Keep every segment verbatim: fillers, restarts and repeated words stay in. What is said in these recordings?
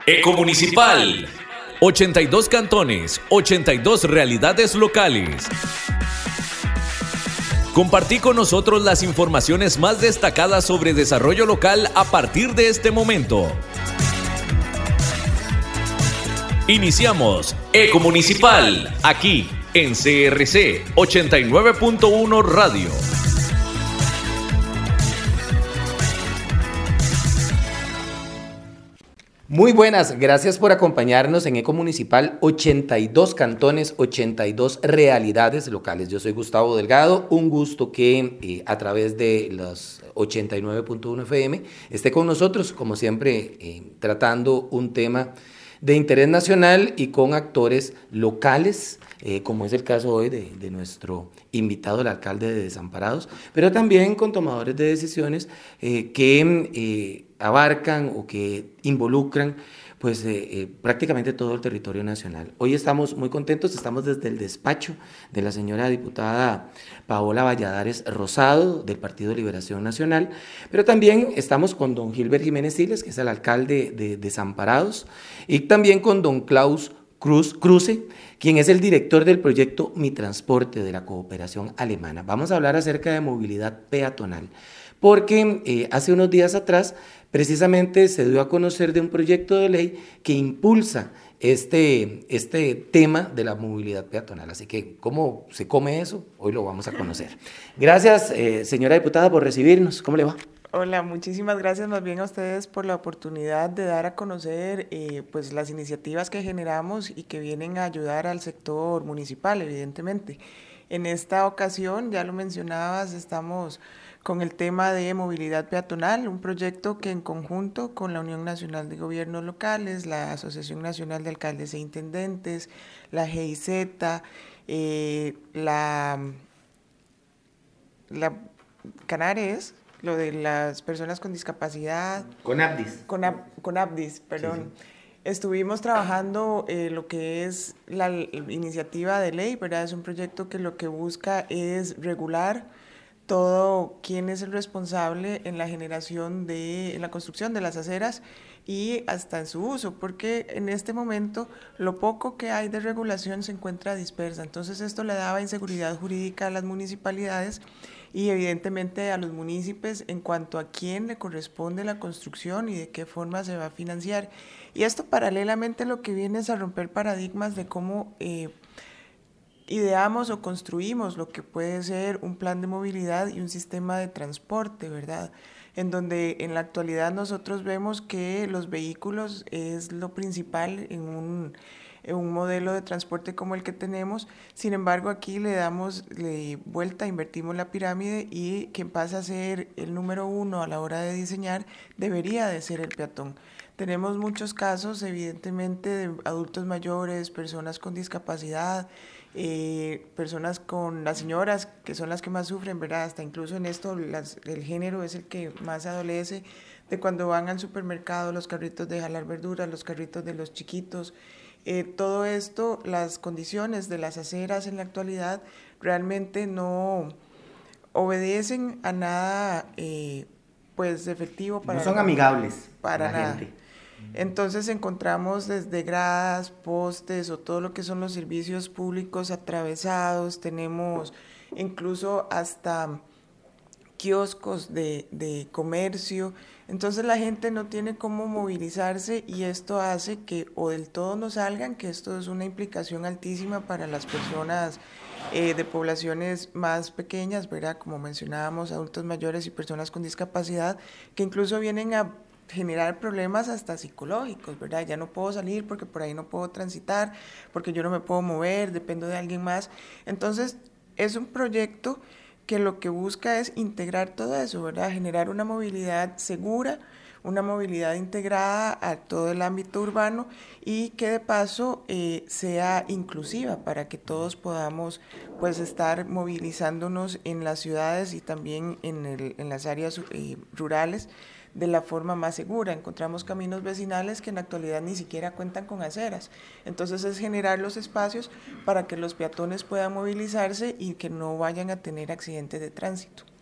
Ecomunicipal. ochenta y dos cantones, ochenta y dos realidades locales. Compartí con nosotros las informaciones más destacadas sobre desarrollo local a partir de este momento. Iniciamos Ecomunicipal, aquí en C R C ochenta y nueve punto uno Radio. Muy buenas, gracias por acompañarnos en Ecomunicipal, ochenta y dos cantones, ochenta y dos realidades locales. Yo soy Gustavo Delgado, un gusto que eh, a través de los ochenta y nueve punto uno F M esté con nosotros, como siempre, eh, tratando un tema de interés nacional y con actores locales, eh, como es el caso hoy de, de nuestro invitado, el alcalde de Desamparados, pero también con tomadores de decisiones eh, que eh, abarcan o que involucran pues eh, eh, prácticamente todo el territorio nacional. Hoy estamos muy contentos, estamos desde el despacho de la señora diputada Paola Valladares Rosado, del Partido de Liberación Nacional, pero también estamos con don Gilbert Jiménez Siles, que es el alcalde de Desamparados, y también con don Klaus Cruz, Cruce, quien es el director del proyecto Mi Transporte de la Cooperación Alemana. Vamos a hablar acerca de movilidad peatonal, porque eh, hace unos días atrás precisamente se dio a conocer de un proyecto de ley que impulsa este, este tema de la movilidad peatonal. Así que, ¿cómo se come eso? Hoy lo vamos a conocer. Gracias, eh, señora diputada, por recibirnos. ¿Cómo le va? Hola, muchísimas gracias más bien a ustedes por la oportunidad de dar a conocer eh, pues las iniciativas que generamos y que vienen a ayudar al sector municipal, evidentemente. En esta ocasión, ya lo mencionabas, estamos con el tema de movilidad peatonal, un proyecto que en conjunto con la Unión Nacional de Gobiernos Locales, la Asociación Nacional de Alcaldes e Intendentes, la G I Z, eh, la, la Canares, lo de las personas con discapacidad. Conabdis. Conab, Conabdis, perdón. Sí, sí. Estuvimos trabajando eh, lo que es la, la iniciativa de ley, ¿verdad? Es un proyecto que lo que busca es regular todo quién es el responsable en la generación de, en la construcción de las aceras y hasta en su uso, porque en este momento lo poco que hay de regulación se encuentra dispersa. Entonces esto le daba inseguridad jurídica a las municipalidades y evidentemente a los municipios en cuanto a quién le corresponde la construcción y de qué forma se va a financiar. Y esto paralelamente lo que viene es a romper paradigmas de cómo eh, ideamos o construimos lo que puede ser un plan de movilidad y un sistema de transporte, ¿verdad? En donde en la actualidad nosotros vemos que los vehículos es lo principal en un, en un modelo de transporte como el que tenemos. Sin embargo, aquí le damos le vuelta, invertimos la pirámide y quien pasa a ser el número uno a la hora de diseñar debería de ser el peatón. Tenemos muchos casos, evidentemente, de adultos mayores, personas con discapacidad, Eh, personas con las señoras que son las que más sufren, ¿verdad? Hasta incluso en esto las, el género es el que más adolece de cuando van al supermercado, los carritos de jalar verduras, los carritos de los chiquitos, eh, todo esto, las condiciones de las aceras en la actualidad realmente no obedecen a nada eh, pues efectivo para no son la, amigables para la nada. gente. Entonces encontramos desde gradas, postes o todo lo que son los servicios públicos atravesados, tenemos incluso hasta kioscos de, de comercio, entonces la gente no tiene cómo movilizarse y esto hace que o del todo no salgan, que esto es una implicación altísima para las personas eh, de poblaciones más pequeñas, ¿verdad? Como mencionábamos, adultos mayores y personas con discapacidad, que incluso vienen a generar problemas hasta psicológicos, ¿verdad? Ya no puedo salir porque por ahí no puedo transitar, porque yo no me puedo mover, dependo de alguien más. Entonces, es un proyecto que lo que busca es integrar todo eso, ¿verdad? Generar una movilidad segura, una movilidad integrada a todo el ámbito urbano y que de paso eh, sea inclusiva para que todos podamos pues estar movilizándonos en las ciudades y también en, el, en las áreas eh, rurales de la forma más segura. Encontramos caminos vecinales que en la actualidad ni siquiera cuentan con aceras. Entonces es generar los espacios para que los peatones puedan movilizarse y que no vayan a tener accidentes de tránsito.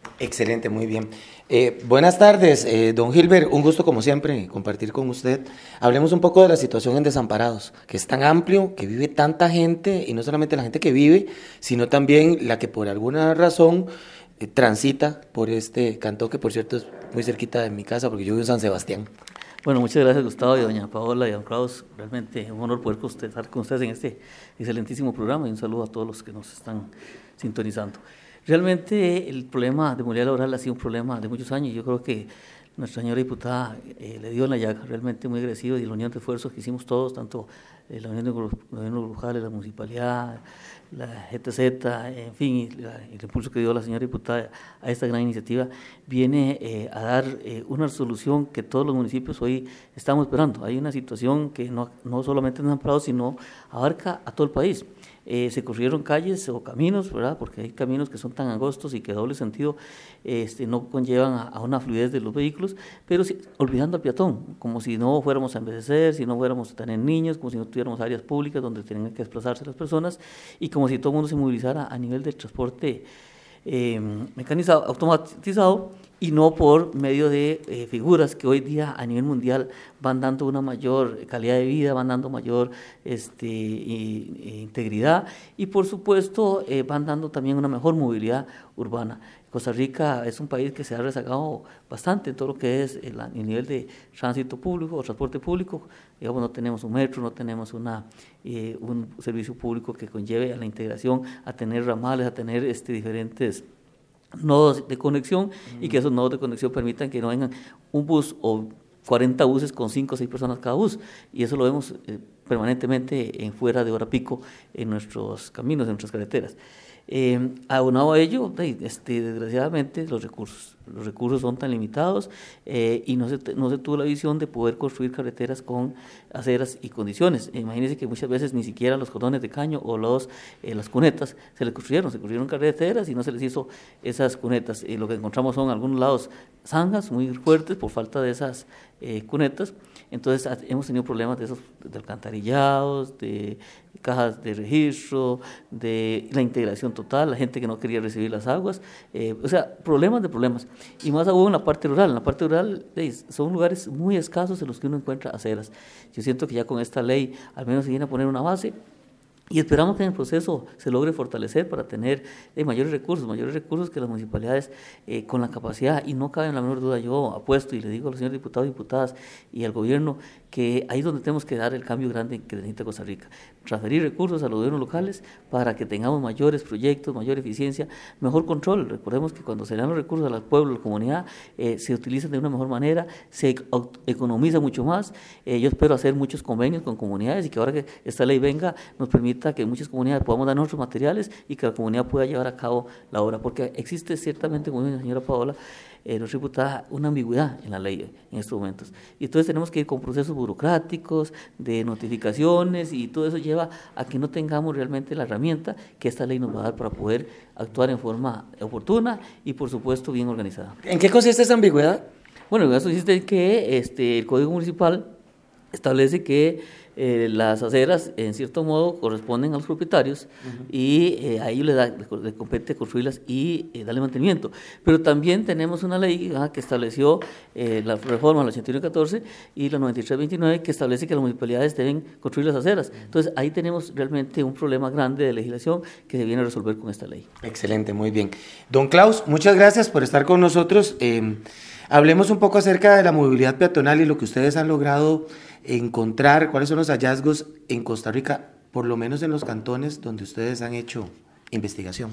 Excelente, muy bien. Eh, buenas tardes, eh, don Gilbert, un gusto como siempre compartir con usted. Hablemos un poco de la situación en Desamparados, que es tan amplio, que vive tanta gente, y no solamente la gente que vive, sino también la que por alguna razón eh, transita por este cantón, que por cierto es muy cerquita de mi casa, porque yo vivo en San Sebastián. Bueno, muchas gracias Gustavo y doña Paola y don Klaus, realmente un honor poder estar con ustedes en este excelentísimo programa y un saludo a todos los que nos están sintonizando. Realmente el problema de movilidad laboral ha sido un problema de muchos años. Yo creo que nuestra señora diputada eh, le dio en la llaga, realmente muy agresivo, y la unión de esfuerzos que hicimos todos, tanto eh, la unión de gobiernos locales, la municipalidad, la G T Z, en fin, y la, el impulso que dio la señora diputada a esta gran iniciativa, viene eh, a dar eh, una solución que todos los municipios hoy estamos esperando. Hay una situación que no, no solamente en Desamparados, sino abarca a todo el país. Eh, se construyeron calles o caminos, ¿verdad? Porque hay caminos que son tan angostos y que doble sentido este, no conllevan a, a una fluidez de los vehículos, pero si, olvidando al peatón, como si no fuéramos a envejecer, si no fuéramos a tener niños, como si no tuviéramos áreas públicas donde tengan que desplazarse las personas, y como si todo el mundo se movilizara a nivel de transporte eh, mecanizado, automatizado, y no por medio de eh, figuras que hoy día a nivel mundial van dando una mayor calidad de vida, van dando mayor este, y, e integridad, y por supuesto eh, van dando también una mejor movilidad urbana. Costa Rica es un país que se ha rezagado bastante en todo lo que es el, el nivel de tránsito público o transporte público. Digamos, no tenemos un metro, no tenemos una, eh, un servicio público que conlleve a la integración, a tener ramales, a tener este, diferentes nodos de conexión, mm. y que esos nodos de conexión permitan que no vengan un bus o cuarenta buses con cinco o seis personas cada bus, y eso lo vemos eh, permanentemente en fuera de hora pico en nuestros caminos, en nuestras carreteras. Eh, aunado a ello, este, desgraciadamente los recursos, los recursos son tan limitados eh, y no se, no se tuvo la visión de poder construir carreteras con aceras y condiciones. Eh, imagínense que muchas veces ni siquiera los cordones de caño o los, eh, las cunetas se les construyeron, se construyeron carreteras y no se les hizo esas cunetas. Eh, lo que encontramos son algunos lados zanjas muy fuertes por falta de esas eh, cunetas. Entonces hemos tenido problemas de esos, de alcantarillados, de cajas de registro, de la integración total, la gente que no quería recibir las aguas, eh, o sea, problemas de problemas. Y más aún en la parte rural, en la parte rural eh, son lugares muy escasos en los que uno encuentra aceras. Yo siento que ya con esta ley al menos se viene a poner una base, y esperamos que en el proceso se logre fortalecer para tener eh, mayores recursos, mayores recursos que las municipalidades eh, con la capacidad, y no cabe en la menor duda, yo apuesto y le digo a los señores diputados y diputadas y al gobierno que ahí es donde tenemos que dar el cambio grande que necesita Costa Rica, transferir recursos a los gobiernos locales para que tengamos mayores proyectos, mayor eficiencia, mejor control. Recordemos que cuando se dan los recursos al pueblo, a la comunidad, eh, se utilizan de una mejor manera, se economiza mucho más. Eh, yo espero hacer muchos convenios con comunidades y que ahora que esta ley venga nos permita que muchas comunidades podamos dar nuestros materiales y que la comunidad pueda llevar a cabo la obra, porque existe ciertamente, como dice la señora Paola, eh, nuestra diputada, una ambigüedad en la ley en estos momentos. Y entonces tenemos que ir con procesos burocráticos, de notificaciones, y todo eso lleva a que no tengamos realmente la herramienta que esta ley nos va a dar para poder actuar en forma oportuna y, por supuesto, bien organizada. ¿En qué consiste esa ambigüedad? Bueno, eso consiste en que este, el Código Municipal establece que eh, las aceras, en cierto modo, corresponden a los propietarios, uh-huh. y eh, a ellos le, da, le compete construirlas y eh, darle mantenimiento. Pero también tenemos una ley ah, que estableció eh, la reforma, la ochenta y uno catorce y la noventa y tres veintinueve, que establece que las municipalidades deben construir las aceras. Entonces, ahí tenemos realmente un problema grande de legislación que se viene a resolver con esta ley. Excelente, muy bien. Don Klaus, muchas gracias por estar con nosotros. Eh, hablemos un poco acerca de la movilidad peatonal y lo que ustedes han logrado encontrar, cuáles son los hallazgos en Costa Rica, por lo menos en los cantones donde ustedes han hecho investigación.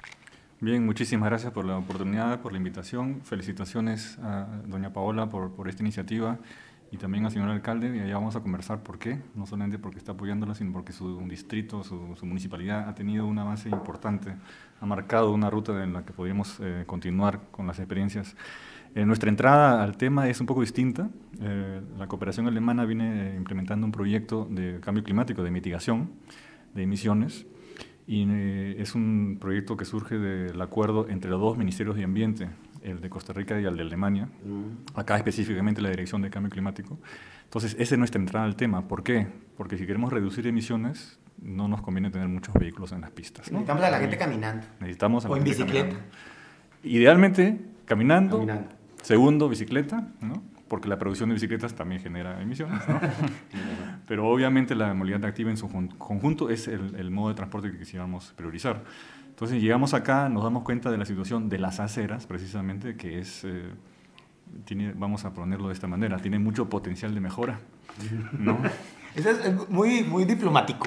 Bien, muchísimas gracias por la oportunidad, por la invitación. Felicitaciones a doña Paola por, por esta iniciativa y también al señor alcalde, y allá vamos a conversar por qué, no solamente porque está apoyándola, sino porque su distrito, su, su municipalidad ha tenido un avance importante, ha marcado una ruta en la que podríamos eh, continuar con las experiencias. Eh, nuestra entrada al tema es un poco distinta. Eh, la cooperación alemana viene eh, implementando un proyecto de cambio climático, de mitigación de emisiones, y eh, es un proyecto que surge del acuerdo entre los dos ministerios de ambiente, el de Costa Rica y el de Alemania, mm. acá específicamente la Dirección de Cambio Climático. Entonces, esa es nuestra entrada al tema. ¿Por qué? Porque si queremos reducir emisiones, no nos conviene tener muchos vehículos en las pistas, ¿no? Necesitamos a la gente caminando. Necesitamos a la o en gente bicicleta. Caminando. Idealmente, caminando, caminando. Segundo, bicicleta, ¿no? Porque la producción de bicicletas también genera emisiones, ¿no? Pero obviamente la movilidad activa en su conjunto es el, el modo de transporte que quisiéramos priorizar. Entonces llegamos acá, nos damos cuenta de la situación de las aceras, precisamente, que es, eh, tiene, vamos a ponerlo de esta manera, tiene mucho potencial de mejora, ¿no? Eso es muy, muy diplomático.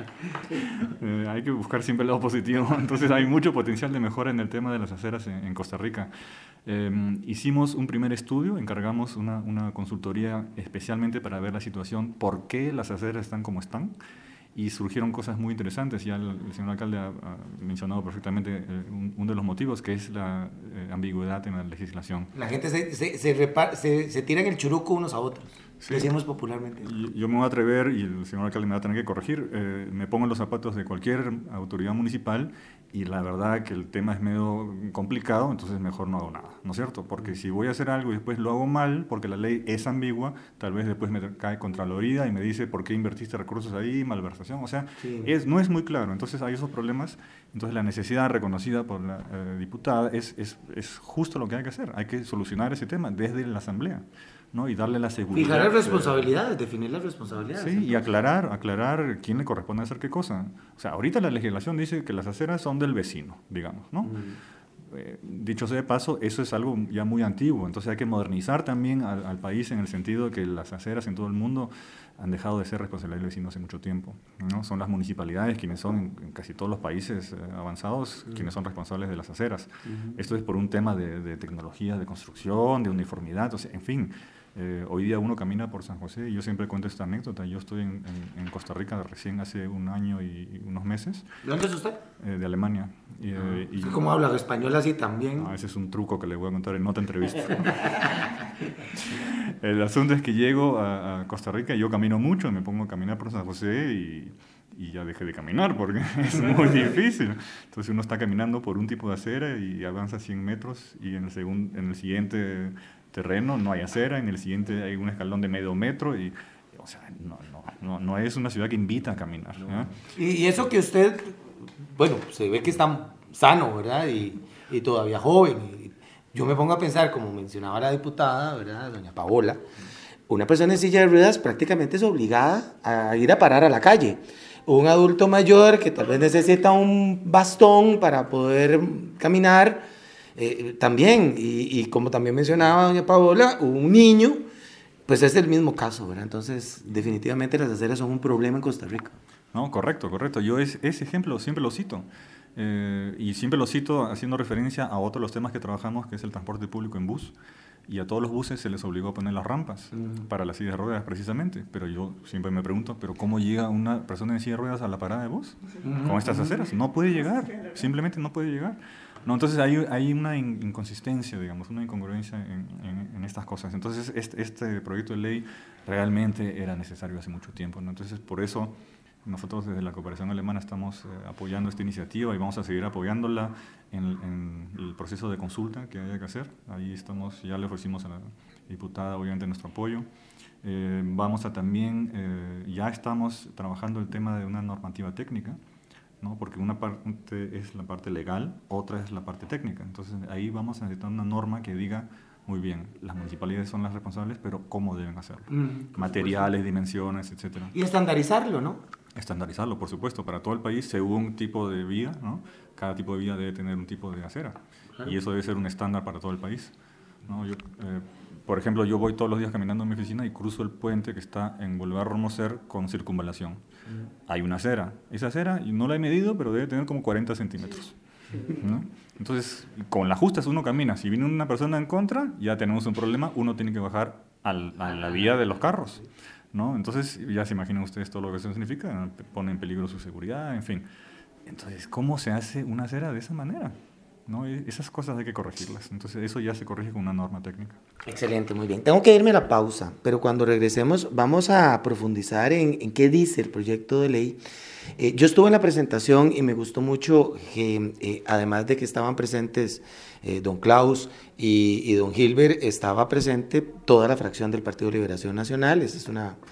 Eh, hay que buscar siempre el lado positivo. Entonces hay mucho potencial de mejora en el tema de las aceras en, en Costa Rica. Eh, hicimos un primer estudio, encargamos una, una consultoría especialmente para ver la situación, por qué las aceras están como están, y surgieron cosas muy interesantes. Ya el, el señor alcalde ha, ha mencionado perfectamente eh, un, uno de los motivos, que es la eh, ambigüedad en la legislación. La gente se, se, se, repar, se, se tira en el churuco unos a otros, sí. decimos popularmente. Y yo me voy a atrever, y el señor alcalde me va a tener que corregir, eh, me pongo en los zapatos de cualquier autoridad municipal, y la verdad que el tema es medio complicado, entonces mejor no hago nada, ¿no es cierto? Porque si voy a hacer algo y después lo hago mal, porque la ley es ambigua, tal vez después me cae Contraloría y me dice por qué invertiste recursos ahí, malversación, o sea, sí. es, no es muy claro. Entonces hay esos problemas, entonces la necesidad reconocida por la eh, diputada es, es, es justo lo que hay que hacer, hay que solucionar ese tema desde la Asamblea, ¿no? Y darle la seguridad. Fijar las responsabilidades, eh, definir las responsabilidades. Sí, y aclarar, aclarar quién le corresponde hacer qué cosa. O sea, ahorita la legislación dice que las aceras son del vecino, digamos, ¿no? Mm. Eh, dicho sea de paso, eso es algo ya muy antiguo, entonces hay que modernizar también al, al país en el sentido de que las aceras en todo el mundo han dejado de ser responsabilidad del vecino hace mucho tiempo, ¿no? Son las municipalidades quienes son, en, en casi todos los países eh, avanzados, mm. quienes son responsables de las aceras. Mm. Esto es por un tema de, de tecnología, de construcción, de uniformidad, o sea, en fin. Eh, hoy día uno camina por San José y yo siempre cuento esta anécdota. Yo estoy en, en, en Costa Rica recién hace un año y unos meses. ¿De dónde es usted? Eh, de Alemania. Y, ah, eh, y, ¿Cómo habla español así también? No, ese es un truco que le voy a contar en otra entrevista. El asunto es que llego a, a Costa Rica y yo camino mucho, me pongo a caminar por San José y, y ya dejé de caminar porque es muy difícil. Entonces uno está caminando por un tipo de acera y avanza cien metros y en el, segun, en el siguiente terreno no hay acera, en el siguiente hay un escalón de medio metro y, o sea, no, no, no, no es una ciudad que invita a caminar. ¿eh? Y, y eso que usted, bueno, se ve que está sano, ¿verdad? Y, y todavía joven. Y yo me pongo a pensar, como mencionaba la diputada, ¿verdad? Doña Paola, una persona en silla de ruedas prácticamente es obligada a ir a parar a la calle. Un adulto mayor que tal vez necesita un bastón para poder caminar, Eh, también, y, y como también mencionaba doña Paola, un niño, pues es el mismo caso, ¿verdad? Entonces, definitivamente las aceras son un problema en Costa Rica. No, correcto, correcto. Yo es, ese ejemplo siempre lo cito, eh, y siempre lo cito haciendo referencia a otro de los temas que trabajamos, que es el transporte público en bus, y a todos los buses se les obligó a poner las rampas uh-huh. para las sillas de ruedas, precisamente. Pero yo siempre me pregunto, ¿pero cómo llega una persona en silla de ruedas a la parada de bus uh-huh. con estas aceras? No puede llegar, simplemente no puede llegar. No, entonces hay, hay una in, inconsistencia, digamos, una incongruencia en, en, en estas cosas. Entonces este, este proyecto de ley realmente era necesario hace mucho tiempo, ¿no? Entonces por eso nosotros desde la Cooperación Alemana estamos eh, apoyando esta iniciativa y vamos a seguir apoyándola en, en el proceso de consulta que haya que hacer. Ahí estamos, ya le ofrecimos a la diputada obviamente nuestro apoyo. Eh, vamos a también, eh, ya estamos trabajando el tema de una normativa técnica, ¿no? Porque una parte es la parte legal, otra es la parte técnica. Entonces ahí vamos a necesitar una norma que diga, muy bien, las municipalidades son las responsables, pero ¿cómo deben hacerlo? Mm, Materiales, dimensiones, etcétera. Y estandarizarlo, ¿no? Estandarizarlo, por supuesto, para todo el país, según tipo de vía, ¿no? Cada tipo de vía debe tener un tipo de acera. Claro. Y eso debe ser un estándar para todo el país, ¿no? Yo, eh, por ejemplo, yo voy todos los días caminando en mi oficina y cruzo el puente que está en Boulevard Romoser con circunvalación. Mm. Hay una acera. Esa acera, y no la he medido, pero debe tener como cuarenta centímetros. ¿No? Entonces, con las justas uno camina. Si viene una persona en contra, ya tenemos un problema. Uno tiene que bajar al, a la vía de los carros, ¿no? Entonces, ya se imaginan ustedes todo lo que eso significa. Pone en peligro su seguridad, en fin. Entonces, ¿cómo se hace una acera de esa manera? ¿No? Esas cosas hay que corregirlas. Entonces, eso ya se corrige con una norma técnica. Excelente, muy bien. Tengo que irme a la pausa, pero cuando regresemos vamos a profundizar en, en qué dice el proyecto de ley. Eh, yo estuve en la presentación y me gustó mucho que, eh, además de que estaban presentes eh, don Klaus y, y don Gilbert, estaba presente toda la fracción del Partido de Liberación Nacional. Esa es una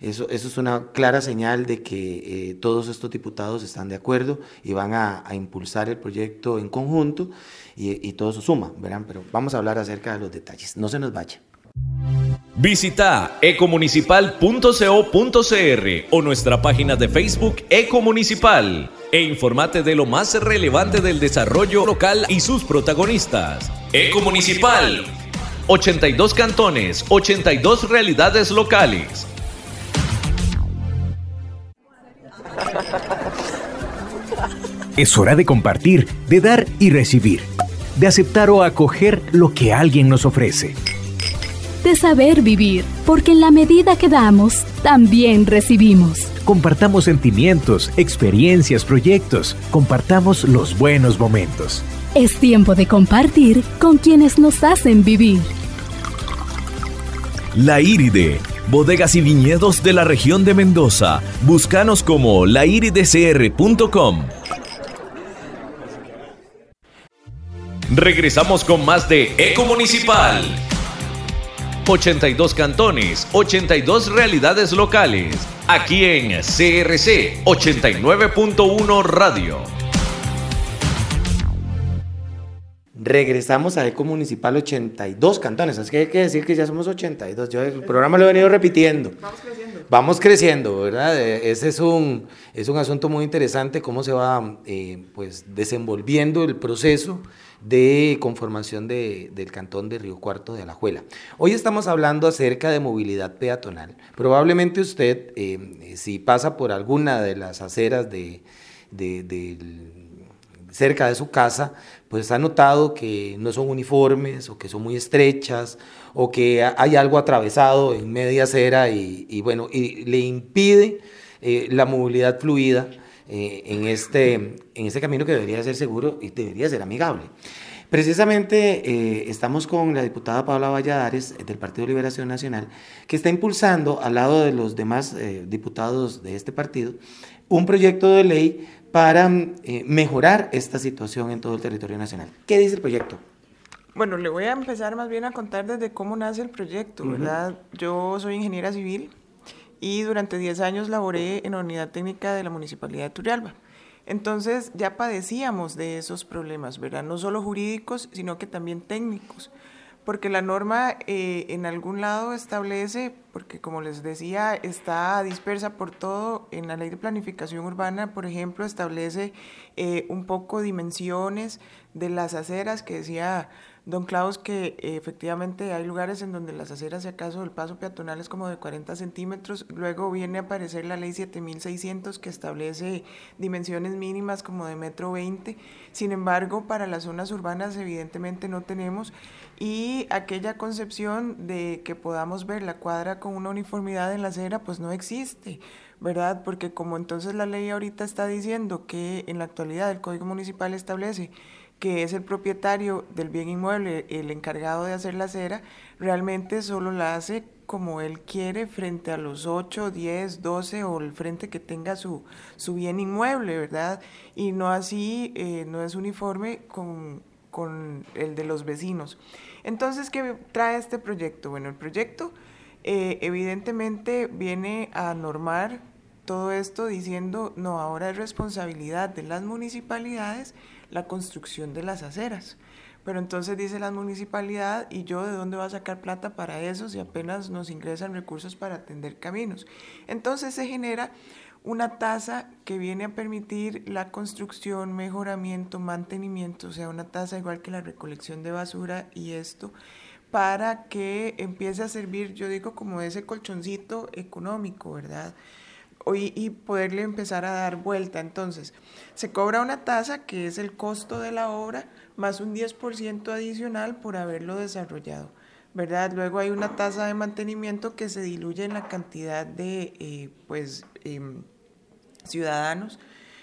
Eso, eso es una clara señal de que eh, todos estos diputados están de acuerdo y van a, a impulsar el proyecto en conjunto y, y todo eso suma, ¿verdad? Pero vamos a hablar acerca de los detalles. No se nos vaya. Visita ecomunicipal punto co punto cr o nuestra página de Facebook Ecomunicipal e informate de lo más relevante del desarrollo local y sus protagonistas. Ecomunicipal, ochenta y dos cantones, ochenta y dos realidades locales. Es hora de compartir, de dar y recibir, de aceptar o acoger lo que alguien nos ofrece. De saber vivir, porque en la medida que damos, también recibimos. Compartamos sentimientos, experiencias, proyectos. Compartamos los buenos momentos. Es tiempo de compartir con quienes nos hacen vivir. La Iride, bodegas y viñedos de la región de Mendoza. Búscanos como la iride c r punto com. Regresamos con más de Ecomunicipal. ochenta y dos cantones, ochenta y dos realidades locales. Aquí en C R C ochenta y nueve punto uno Radio. Regresamos a Eco Municipal ochenta y dos cantones, así que hay que decir que ya somos ochenta y dos. Yo el programa lo he venido repitiendo. Vamos creciendo. Vamos creciendo, ¿verdad? Ese es un, es un asunto muy interesante, cómo se va eh, pues, desenvolviendo el proceso de conformación de, del cantón de Río Cuarto de Alajuela. Hoy estamos hablando acerca de movilidad peatonal. Probablemente usted, eh, si pasa por alguna de las aceras de, de, de, cerca de su casa, pues ha notado que no son uniformes o que son muy estrechas o que hay algo atravesado en media acera y, y bueno, y le impide eh, la movilidad fluida eh, en, este, en este camino que debería ser seguro y debería ser amigable. Precisamente eh, estamos con la diputada Paola Valladares del Partido Liberación Nacional, que está impulsando al lado de los demás eh, diputados de este partido un proyecto de ley para eh, mejorar esta situación en todo el territorio nacional. ¿Qué dice el proyecto? Bueno, le voy a empezar más bien a contar desde cómo nace el proyecto, ¿verdad? Uh-huh. Yo soy ingeniera civil y durante diez años laboré en la unidad técnica de la Municipalidad de Turrialba. Entonces ya padecíamos de esos problemas, ¿verdad? No solo jurídicos, sino que también técnicos. Porque la norma eh, en algún lado establece, porque como les decía, está dispersa por todo, en la ley de planificación urbana, por ejemplo, establece eh, un poco dimensiones de las aceras, que decía don Klaus que eh, efectivamente hay lugares en donde las aceras, si acaso el paso peatonal es como de cuarenta centímetros, luego viene a aparecer la ley siete mil seiscientos que establece dimensiones mínimas como de metro veinte, sin embargo para las zonas urbanas evidentemente no tenemos, y aquella concepción de que podamos ver la cuadra con una uniformidad en la acera pues no existe, ¿verdad? Porque como entonces la ley ahorita está diciendo que en la actualidad el Código Municipal establece que es el propietario del bien inmueble el encargado de hacer la acera, realmente solo la hace como él quiere frente a los ocho, diez, doce o el frente que tenga su, su bien inmueble, ¿verdad? Y no así, eh, no es uniforme con, con el de los vecinos. Entonces, ¿qué trae este proyecto? Bueno, el proyecto eh, evidentemente viene a normar todo esto diciendo, no, ahora es responsabilidad de las municipalidades la construcción de las aceras. Pero entonces dice la municipalidad, ¿y yo de dónde voy a sacar plata para eso si apenas nos ingresan recursos para atender caminos? Entonces se genera una tasa que viene a permitir la construcción, mejoramiento, mantenimiento, o sea, una tasa igual que la recolección de basura y esto, para que empiece a servir, yo digo, como ese colchoncito económico, ¿verdad?, Y, y poderle empezar a dar vuelta. Entonces, se cobra una tasa que es el costo de la obra más un diez por ciento adicional por haberlo desarrollado, ¿verdad? Luego hay una tasa de mantenimiento que se diluye en la cantidad de eh, pues, eh, ciudadanos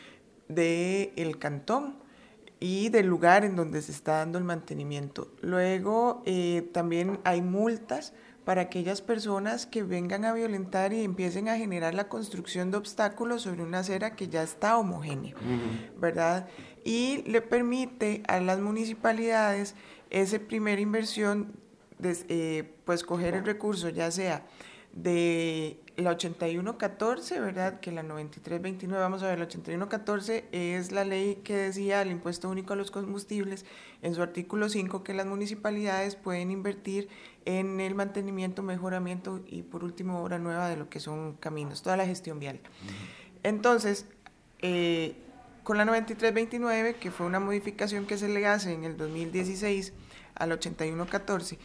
del cantón y del lugar en donde se está dando el mantenimiento. Luego eh, también hay multas para aquellas personas que vengan a violentar y empiecen a generar la construcción de obstáculos sobre una acera que ya está homogénea, uh-huh. ¿verdad? Y le permite a las municipalidades esa primera inversión, de, eh, pues coger el recurso, ya sea de la ochenta y uno catorce, ¿verdad? Que la noventa y tres veintinueve, vamos a ver, la ochenta y uno catorce es la ley que decía el impuesto único a los combustibles, en su artículo cinco, que las municipalidades pueden invertir en el mantenimiento, mejoramiento y por último obra nueva de lo que son caminos, toda la gestión vial. Entonces, eh, con la noventa y tres veintinueve, que fue una modificación que se le hace en el dos mil dieciséis al ochenta y uno catorce,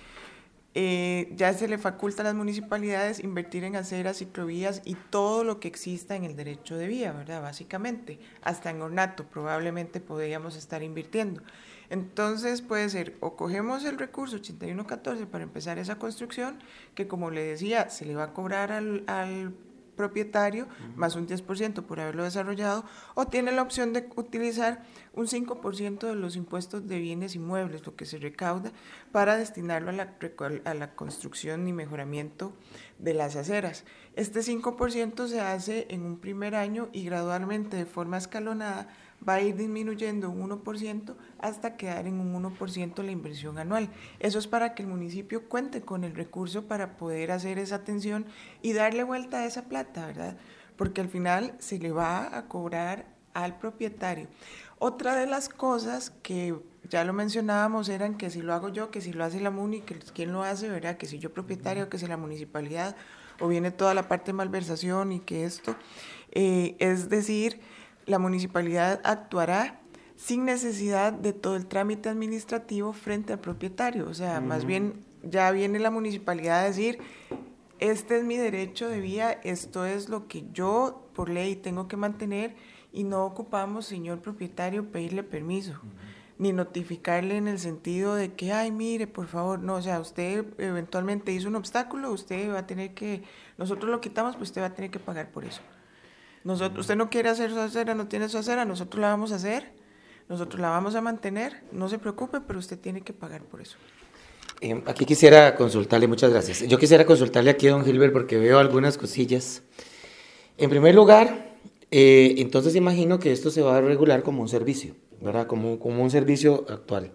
Eh, ya se le faculta a las municipalidades invertir en aceras, ciclovías y todo lo que exista en el derecho de vía, ¿verdad? Básicamente, hasta en ornato probablemente podríamos estar invirtiendo. Entonces puede ser, o cogemos el recurso ochenta y uno catorce para empezar esa construcción, que como le decía, se le va a cobrar al, al propietario, uh-huh, más un diez por ciento por haberlo desarrollado, o tiene la opción de utilizar un cinco por ciento de los impuestos de bienes inmuebles, lo que se recauda, para destinarlo a la, a la construcción y mejoramiento de las aceras. Este cinco por ciento se hace en un primer año y gradualmente, de forma escalonada, va a ir disminuyendo un uno por ciento hasta quedar en un uno por ciento la inversión anual. Eso es para que el municipio cuente con el recurso para poder hacer esa atención y darle vuelta a esa plata, ¿verdad? Porque al final se le va a cobrar al propietario. Otra de las cosas que ya lo mencionábamos eran que si lo hago yo, que si lo hace la MUNI, que quién lo hace, ¿verdad? Que si yo propietario, que si la municipalidad, o viene toda la parte de malversación y que esto, eh, es decir, la municipalidad actuará sin necesidad de todo el trámite administrativo frente al propietario. O sea, uh-huh, más bien ya viene la municipalidad a decir, este es mi derecho de vía, esto es lo que yo por ley tengo que mantener y no ocupamos, señor propietario, pedirle permiso, uh-huh, ni notificarle en el sentido de que, ay, mire, por favor, no, o sea, usted eventualmente hizo un obstáculo, usted va a tener que, nosotros lo quitamos, pues usted va a tener que pagar por eso. Nosotros, usted no quiere hacer su acera, no tiene su acera, nosotros la vamos a hacer, nosotros la vamos a mantener, no se preocupe, pero usted tiene que pagar por eso. Eh, aquí quisiera consultarle, muchas gracias. Yo quisiera consultarle aquí a don Gilbert porque veo algunas cosillas. En primer lugar, eh, entonces imagino que esto se va a regular como un servicio, ¿verdad? Como, como un servicio actual.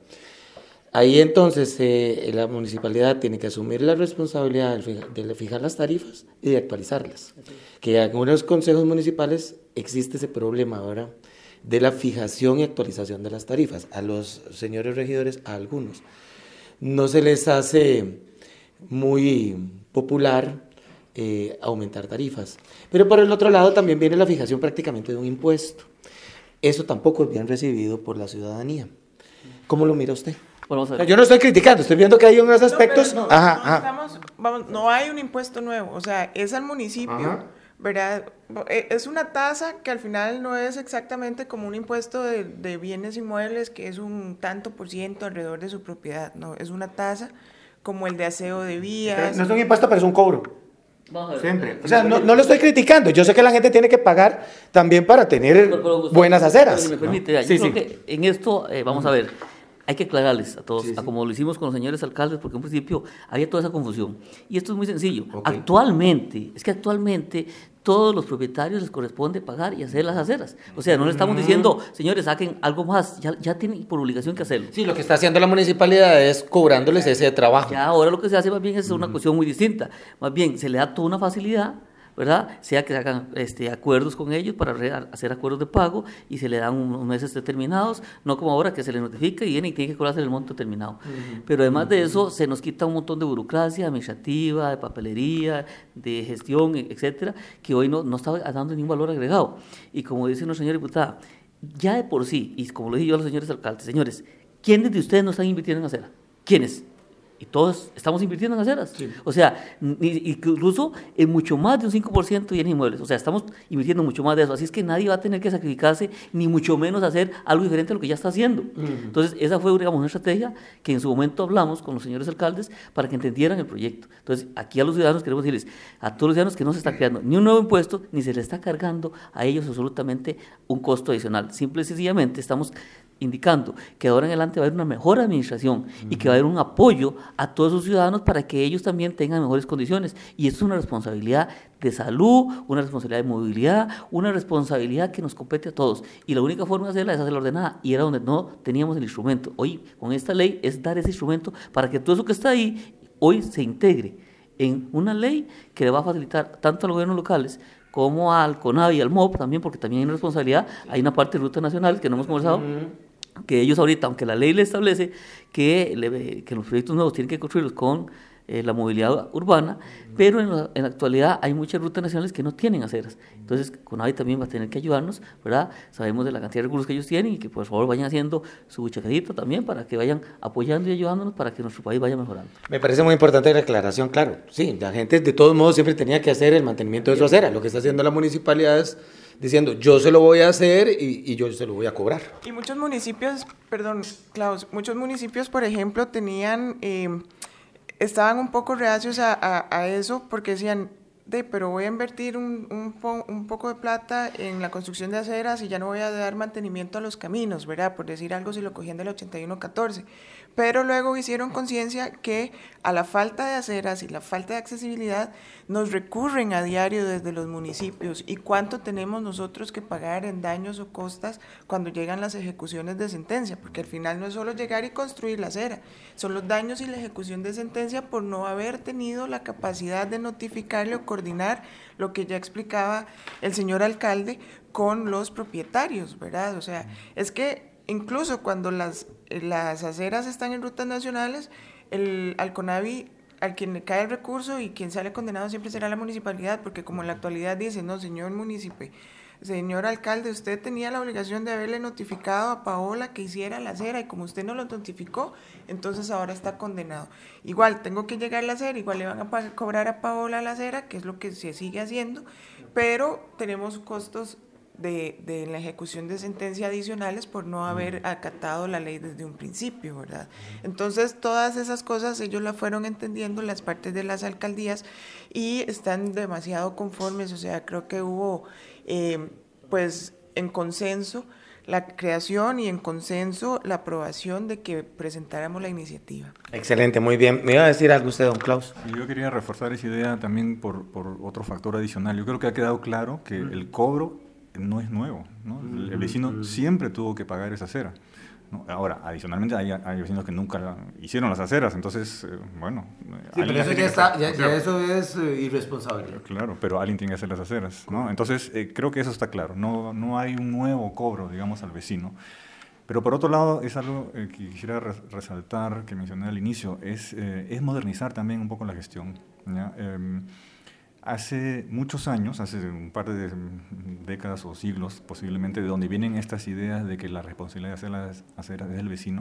Ahí entonces eh, la municipalidad tiene que asumir la responsabilidad de fijar, de fijar las tarifas y de actualizarlas. Que en algunos consejos municipales existe ese problema ahora de la fijación y actualización de las tarifas. A los señores regidores, a algunos, no se les hace muy popular eh, aumentar tarifas. Pero por el otro lado también viene la fijación prácticamente de un impuesto. Eso tampoco es bien recibido por la ciudadanía. ¿Cómo lo mira usted? Bueno, vamos a ver. Yo no estoy criticando, estoy viendo que hay unos aspectos. No, no, ajá, no, ajá. Estamos, vamos, no hay un impuesto nuevo, o sea, es al municipio, ajá, ¿verdad? Es una tasa que al final no es exactamente como un impuesto de, de bienes inmuebles, que es un tanto por ciento alrededor de su propiedad, no, es una tasa como el de aseo de vías. No es un impuesto, pero es un cobro. Siempre. O sea, no, no lo estoy criticando. Yo sé que la gente tiene que pagar también para tener pero, pero, buenas aceras. Si me permite, ¿no? Yo sí, creo sí. que en esto, eh, vamos a ver, hay que aclararles a todos, sí, sí. a como lo hicimos con los señores alcaldes, porque en principio había toda esa confusión. Y esto es muy sencillo. Okay. Actualmente, es que actualmente todos los propietarios les corresponde pagar y hacer las aceras. O sea, no le estamos diciendo, señores, saquen algo más, ya, ya tienen por obligación que hacerlo. Sí, lo que está haciendo la municipalidad es cobrándoles ese trabajo. Ya ahora lo que se hace más bien es una uh-huh. cuestión muy distinta. Más bien, se le da toda una facilidad, ¿verdad? Sea que se hagan este, acuerdos con ellos para re- hacer acuerdos de pago y se le dan unos meses determinados, no como ahora que se le notifica y viene y tiene que cobrarse el monto determinado. Uh-huh. Pero además uh-huh. de eso, se nos quita un montón de burocracia administrativa, de papelería, de gestión, etcétera, que hoy no, no está dando ningún valor agregado. Y como dice nuestra señora diputada, ya de por sí, y como lo dije yo a los señores alcaldes, señores, ¿quiénes de ustedes no están invirtiendo en acera? ¿Quiénes? Y todos estamos invirtiendo en aceras. Sí. O sea, incluso en mucho más de un cinco por ciento y en inmuebles. O sea, estamos invirtiendo mucho más de eso. Así es que nadie va a tener que sacrificarse, ni mucho menos hacer algo diferente a lo que ya está haciendo. Uh-huh. Entonces, esa fue, digamos, una estrategia que en su momento hablamos con los señores alcaldes para que entendieran el proyecto. Entonces, aquí a los ciudadanos queremos decirles, a todos los ciudadanos que no se está creando ni un nuevo impuesto, ni se les está cargando a ellos absolutamente un costo adicional. Simple y sencillamente estamos indicando que ahora en adelante va a haber una mejor administración uh-huh. y que va a haber un apoyo a todos sus ciudadanos para que ellos también tengan mejores condiciones. Y esto es una responsabilidad de salud, una responsabilidad de movilidad, una responsabilidad que nos compete a todos. Y la única forma de hacerla es hacerla ordenada, y era donde no teníamos el instrumento. Hoy, con esta ley, es dar ese instrumento para que todo eso que está ahí, hoy se integre en una ley que le va a facilitar tanto a los gobiernos locales como al CONAVI y al M O P también, porque también hay una responsabilidad, hay una parte de ruta nacional que no hemos conversado, uh-huh. que ellos ahorita, aunque la ley le establece que, le, que los proyectos nuevos tienen que construirlos con eh, la movilidad urbana, uh-huh. pero en la, en la actualidad hay muchas rutas nacionales que no tienen aceras, entonces CONAVI también va a tener que ayudarnos, ¿verdad? Sabemos de la cantidad de recursos que ellos tienen y que por favor vayan haciendo su buchacadito también para que vayan apoyando y ayudándonos para que nuestro país vaya mejorando. Me parece muy importante la aclaración, claro, sí, la gente de todos modos siempre tenía que hacer el mantenimiento de su acera, lo que está haciendo la municipalidad es diciendo yo se lo voy a hacer y, y yo se lo voy a cobrar. Y muchos municipios, perdón, Klaus, muchos municipios, por ejemplo, tenían, eh, estaban un poco reacios a, a, a eso porque decían, de, pero voy a invertir un, un, po, un poco de plata en la construcción de aceras y ya no voy a dar mantenimiento a los caminos, ¿verdad? Por decir algo, si lo cogían del ochenta y uno catorce. Pero luego hicieron conciencia que a la falta de aceras y la falta de accesibilidad nos recurren a diario desde los municipios. ¿Y cuánto tenemos nosotros que pagar en daños o costas cuando llegan las ejecuciones de sentencia? Porque al final no es solo llegar y construir la acera, son los daños y la ejecución de sentencia por no haber tenido la capacidad de notificarle o coordinar lo que ya explicaba el señor alcalde con los propietarios, ¿verdad? O sea, es que incluso cuando las, las aceras están en rutas nacionales, el, al CONAVI, al quien le cae el recurso y quien sale condenado siempre será la municipalidad, porque como en la actualidad dice, no, señor municipio, señor alcalde, usted tenía la obligación de haberle notificado a Paola que hiciera la acera y como usted no lo notificó, entonces ahora está condenado. Igual, tengo que llegar a la acera, igual le van a pagar, cobrar a Paola la acera, que es lo que se sigue haciendo, pero tenemos costos de, de la ejecución de sentencia adicionales por no haber acatado la ley desde un principio, ¿verdad? Entonces, todas esas cosas ellos las fueron entendiendo las partes de las alcaldías y están demasiado conformes, o sea, creo que hubo, eh, pues, en consenso la creación y en consenso la aprobación de que presentáramos la iniciativa. Excelente, muy bien. ¿Me iba a decir algo usted, don Klaus? Sí, yo quería reforzar esa idea también por, por otro factor adicional. Yo creo que ha quedado claro que el cobro no es nuevo, ¿no? El, el vecino siempre tuvo que pagar esa acera, ¿no? Ahora, adicionalmente hay, hay vecinos que nunca hicieron las aceras, entonces, eh, bueno... Sí, pero eso ya, está, ya, ya eso es eh, irresponsable. Claro, pero alguien tiene que hacer las aceras, ¿no? Entonces, eh, creo que eso está claro, no, no hay un nuevo cobro, digamos, al vecino. Pero por otro lado, es algo eh, que quisiera res resaltar, que mencioné al inicio, es, eh, es modernizar también un poco la gestión, ¿ya? Eh, Hace muchos años, hace un par de décadas o siglos posiblemente, de donde vienen estas ideas de que la responsabilidad de hacer las aceras es del vecino,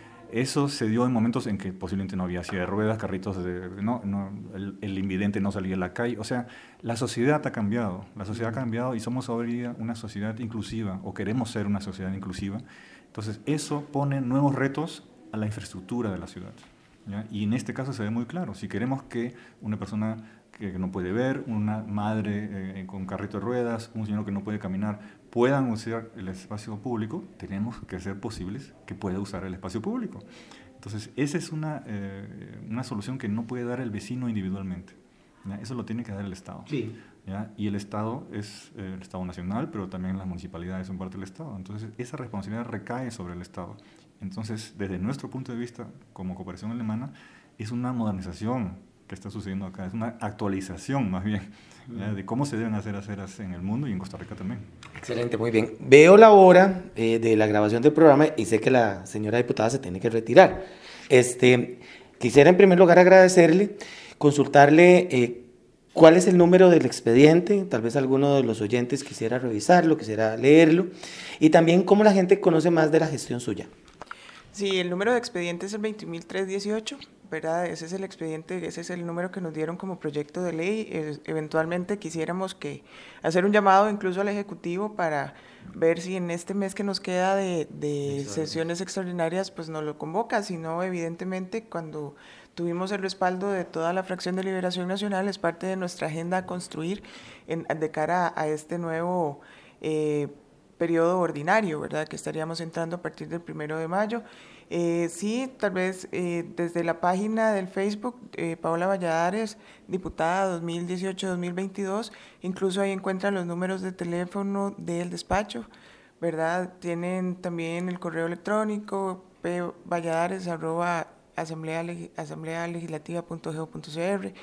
eso se dio en momentos en que posiblemente no había silla de ruedas, carritos, de, no, no, el, el invidente no salía a la calle. O sea, la sociedad ha cambiado, la sociedad ha cambiado y somos hoy día una sociedad inclusiva, o queremos ser una sociedad inclusiva. Entonces, eso pone nuevos retos a la infraestructura de la ciudad, ¿ya? Y en este caso se ve muy claro, si queremos que una persona que no puede ver, una madre eh, con carrito de ruedas, un señor que no puede caminar, puedan usar el espacio público, tenemos que hacer posibles que pueda usar el espacio público. Entonces, esa es una, eh, una solución que no puede dar el vecino individualmente, ¿ya? Eso lo tiene que dar el Estado. Sí. ¿Ya? Y el Estado es eh, el Estado nacional, pero también las municipalidades son parte del Estado. Entonces, esa responsabilidad recae sobre el Estado. Entonces, desde nuestro punto de vista, como Cooperación Alemana, es una modernización que está sucediendo acá, es una actualización más bien, ¿ya? De cómo se deben hacer aceras en el mundo y en Costa Rica también. Excelente, muy bien. Veo la hora eh, de la grabación del programa y sé que la señora diputada se tiene que retirar. Este, quisiera en primer lugar agradecerle, consultarle eh, cuál es el número del expediente, tal vez alguno de los oyentes quisiera revisarlo, quisiera leerlo, y también cómo la gente conoce más de la gestión suya. Sí, el número de expediente es el veintiún mil trescientos dieciocho, ¿verdad? Ese es el expediente, ese es el número que nos dieron como proyecto de ley. Eh, eventualmente quisiéramos que hacer un llamado incluso al Ejecutivo para ver si en este mes que nos queda de, de sesiones extraordinarias pues nos lo convoca, si no, evidentemente cuando tuvimos el respaldo de toda la fracción de Liberación Nacional, es parte de nuestra agenda a construir en, de cara a, a este nuevo eh, periodo ordinario, ¿verdad? Que estaríamos entrando a partir del primero de mayo. Eh, sí, tal vez eh, desde la página del Facebook, eh, Paola Valladares, diputada dos mil dieciocho a dos mil veintidós, incluso ahí encuentran los números de teléfono del despacho, ¿verdad? Tienen también el correo electrónico, pvalladares arroba asamblea legislativa punto go punto cr.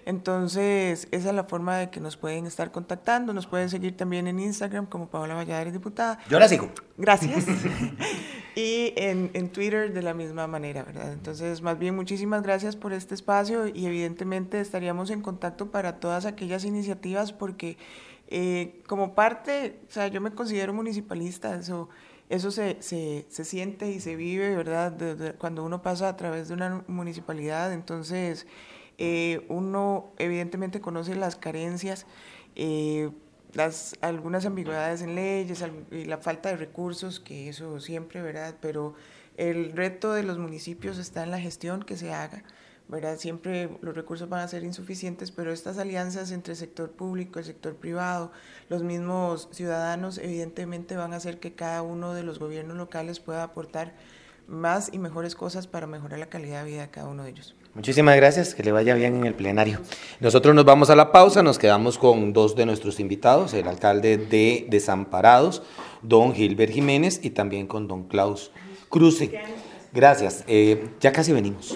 Entonces, esa es la forma de que nos pueden estar contactando. Nos pueden seguir también en Instagram como Paola Valladares Diputada. Yo la sigo. Gracias. Y en, en Twitter de la misma manera, ¿verdad? Entonces, más bien, muchísimas gracias por este espacio y evidentemente estaríamos en contacto para todas aquellas iniciativas porque eh, como parte, o sea, yo me considero municipalista, eso, eso se, se, se siente y se vive, ¿verdad? De, de, cuando uno pasa a través de una municipalidad, entonces... Eh, uno evidentemente conoce las carencias, eh, las, algunas ambigüedades en leyes y la falta de recursos, que eso siempre, ¿verdad? Pero el reto de los municipios está en la gestión que se haga, ¿verdad? Siempre los recursos van a ser insuficientes, pero estas alianzas entre el sector público, el sector privado, los mismos ciudadanos, evidentemente van a hacer que cada uno de los gobiernos locales pueda aportar más y mejores cosas para mejorar la calidad de vida de cada uno de ellos. Muchísimas gracias, que le vaya bien en el plenario. Nosotros nos vamos a la pausa, nos quedamos con dos de nuestros invitados, el alcalde de Desamparados, don Gilbert Jiménez, y también con don Klaus Cruce. Gracias, eh, ya casi venimos.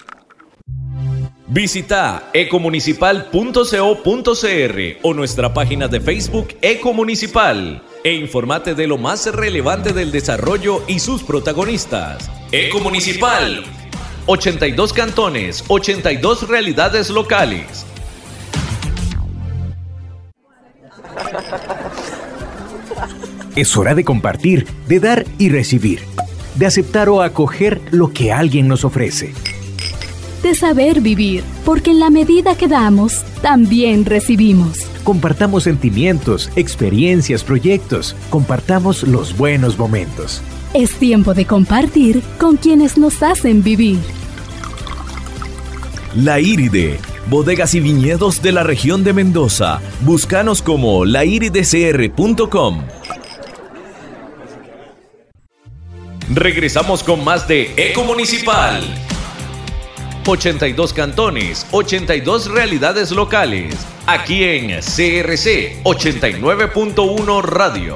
Visita ecomunicipal punto co punto cr o nuestra página de Facebook Ecomunicipal e informate de lo más relevante del desarrollo y sus protagonistas. Ecomunicipal, ochenta y dos cantones, ochenta y dos realidades locales. Es hora de compartir, de dar y recibir, de aceptar o acoger lo que alguien nos ofrece. De saber vivir, porque en la medida que damos, también recibimos. Compartamos sentimientos, experiencias, proyectos. Compartamos los buenos momentos. Es tiempo de compartir con quienes nos hacen vivir. La Iride, bodegas y viñedos de la región de Mendoza. Búscanos como la iride c r punto com. Regresamos con más de Ecomunicipal. ochenta y dos cantones, ochenta y dos realidades locales. Aquí en C R C ochenta y nueve punto uno Radio.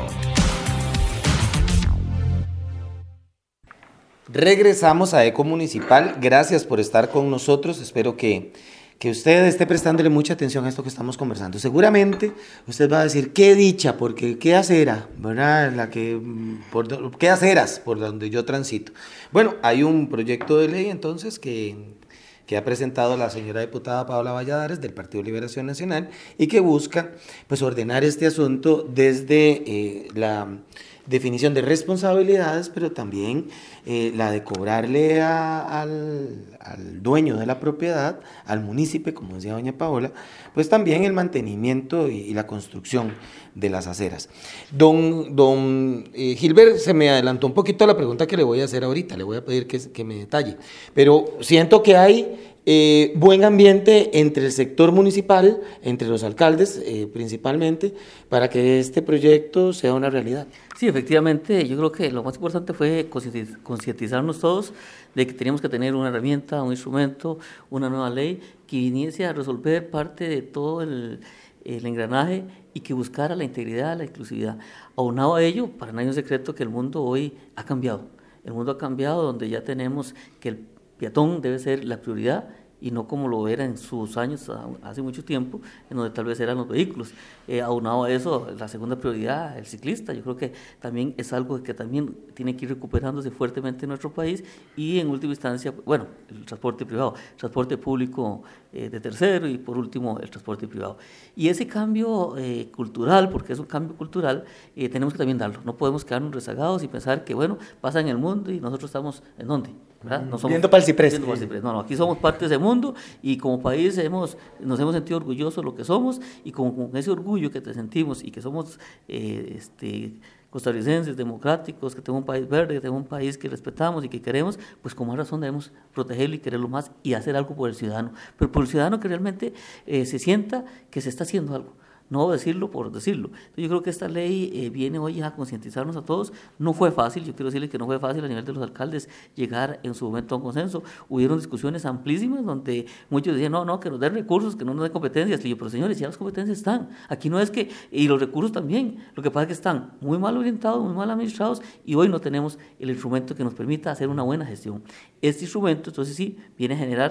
Regresamos a Ecomunicipal. Gracias por estar con nosotros. Espero que, que usted esté prestándole mucha atención a esto que estamos conversando. Seguramente usted va a decir, qué dicha, porque qué acera, ¿verdad? La que, por, qué aceras por donde yo transito. Bueno, hay un proyecto de ley entonces que... que ha presentado la señora diputada Paola Valladares del Partido Liberación Nacional y que busca pues ordenar este asunto desde eh, la definición de responsabilidades, pero también eh, la de cobrarle a, al, al dueño de la propiedad, al municipio, como decía doña Paola, pues también el mantenimiento y, y la construcción de las aceras. Don, don eh, Gilbert se me adelantó un poquito a la pregunta que le voy a hacer ahorita, le voy a pedir que, que me detalle, pero siento que hay eh, buen ambiente entre el sector municipal, entre los alcaldes eh, principalmente, para que este proyecto sea una realidad. Sí, efectivamente, yo creo que lo más importante fue concientizarnos todos de que teníamos que tener una herramienta, un instrumento, una nueva ley que viniese a resolver parte de todo el, el engranaje y que buscara la integridad, la inclusividad. Aunado a ello, para nadie es un secreto que el mundo hoy ha cambiado. El mundo ha cambiado donde ya tenemos que el peatón debe ser la prioridad y no como lo era en sus años, hace mucho tiempo, en donde tal vez eran los vehículos. Eh, aunado a eso, la segunda prioridad, el ciclista, yo creo que también es algo que también tiene que ir recuperándose fuertemente en nuestro país y en última instancia, bueno, el transporte privado, transporte público eh, de tercero y por último el transporte privado. Y ese cambio eh, cultural, porque es un cambio cultural, eh, tenemos que también darlo. No podemos quedarnos rezagados y pensar que, bueno, pasa en el mundo y nosotros estamos ¿en dónde? ¿verdad? No somos, viendo para el ciprés. Viendo para el ciprés. No, no, aquí somos parte de ese mundo y como país hemos, nos hemos sentido orgullosos de lo que somos y con, con ese orgullo que te sentimos y que somos eh, este, costarricenses, democráticos, que tenemos un país verde, que tenemos un país que respetamos y que queremos, pues con más razón debemos protegerlo y quererlo más y hacer algo por el ciudadano, pero por el ciudadano que realmente eh, se sienta que se está haciendo algo. No decirlo por decirlo. Entonces yo creo que esta ley eh, viene hoy a concientizarnos a todos. No fue fácil, yo quiero decirles que no fue fácil a nivel de los alcaldes llegar en su momento a un consenso. Hubieron discusiones amplísimas donde muchos decían, no, no, que nos den recursos, que no nos den competencias. Y yo, pero señores, ya las competencias están. Aquí no es que, y los recursos también. Lo que pasa es que están muy mal orientados, muy mal administrados y hoy no tenemos el instrumento que nos permita hacer una buena gestión. Este instrumento, entonces sí, viene a generar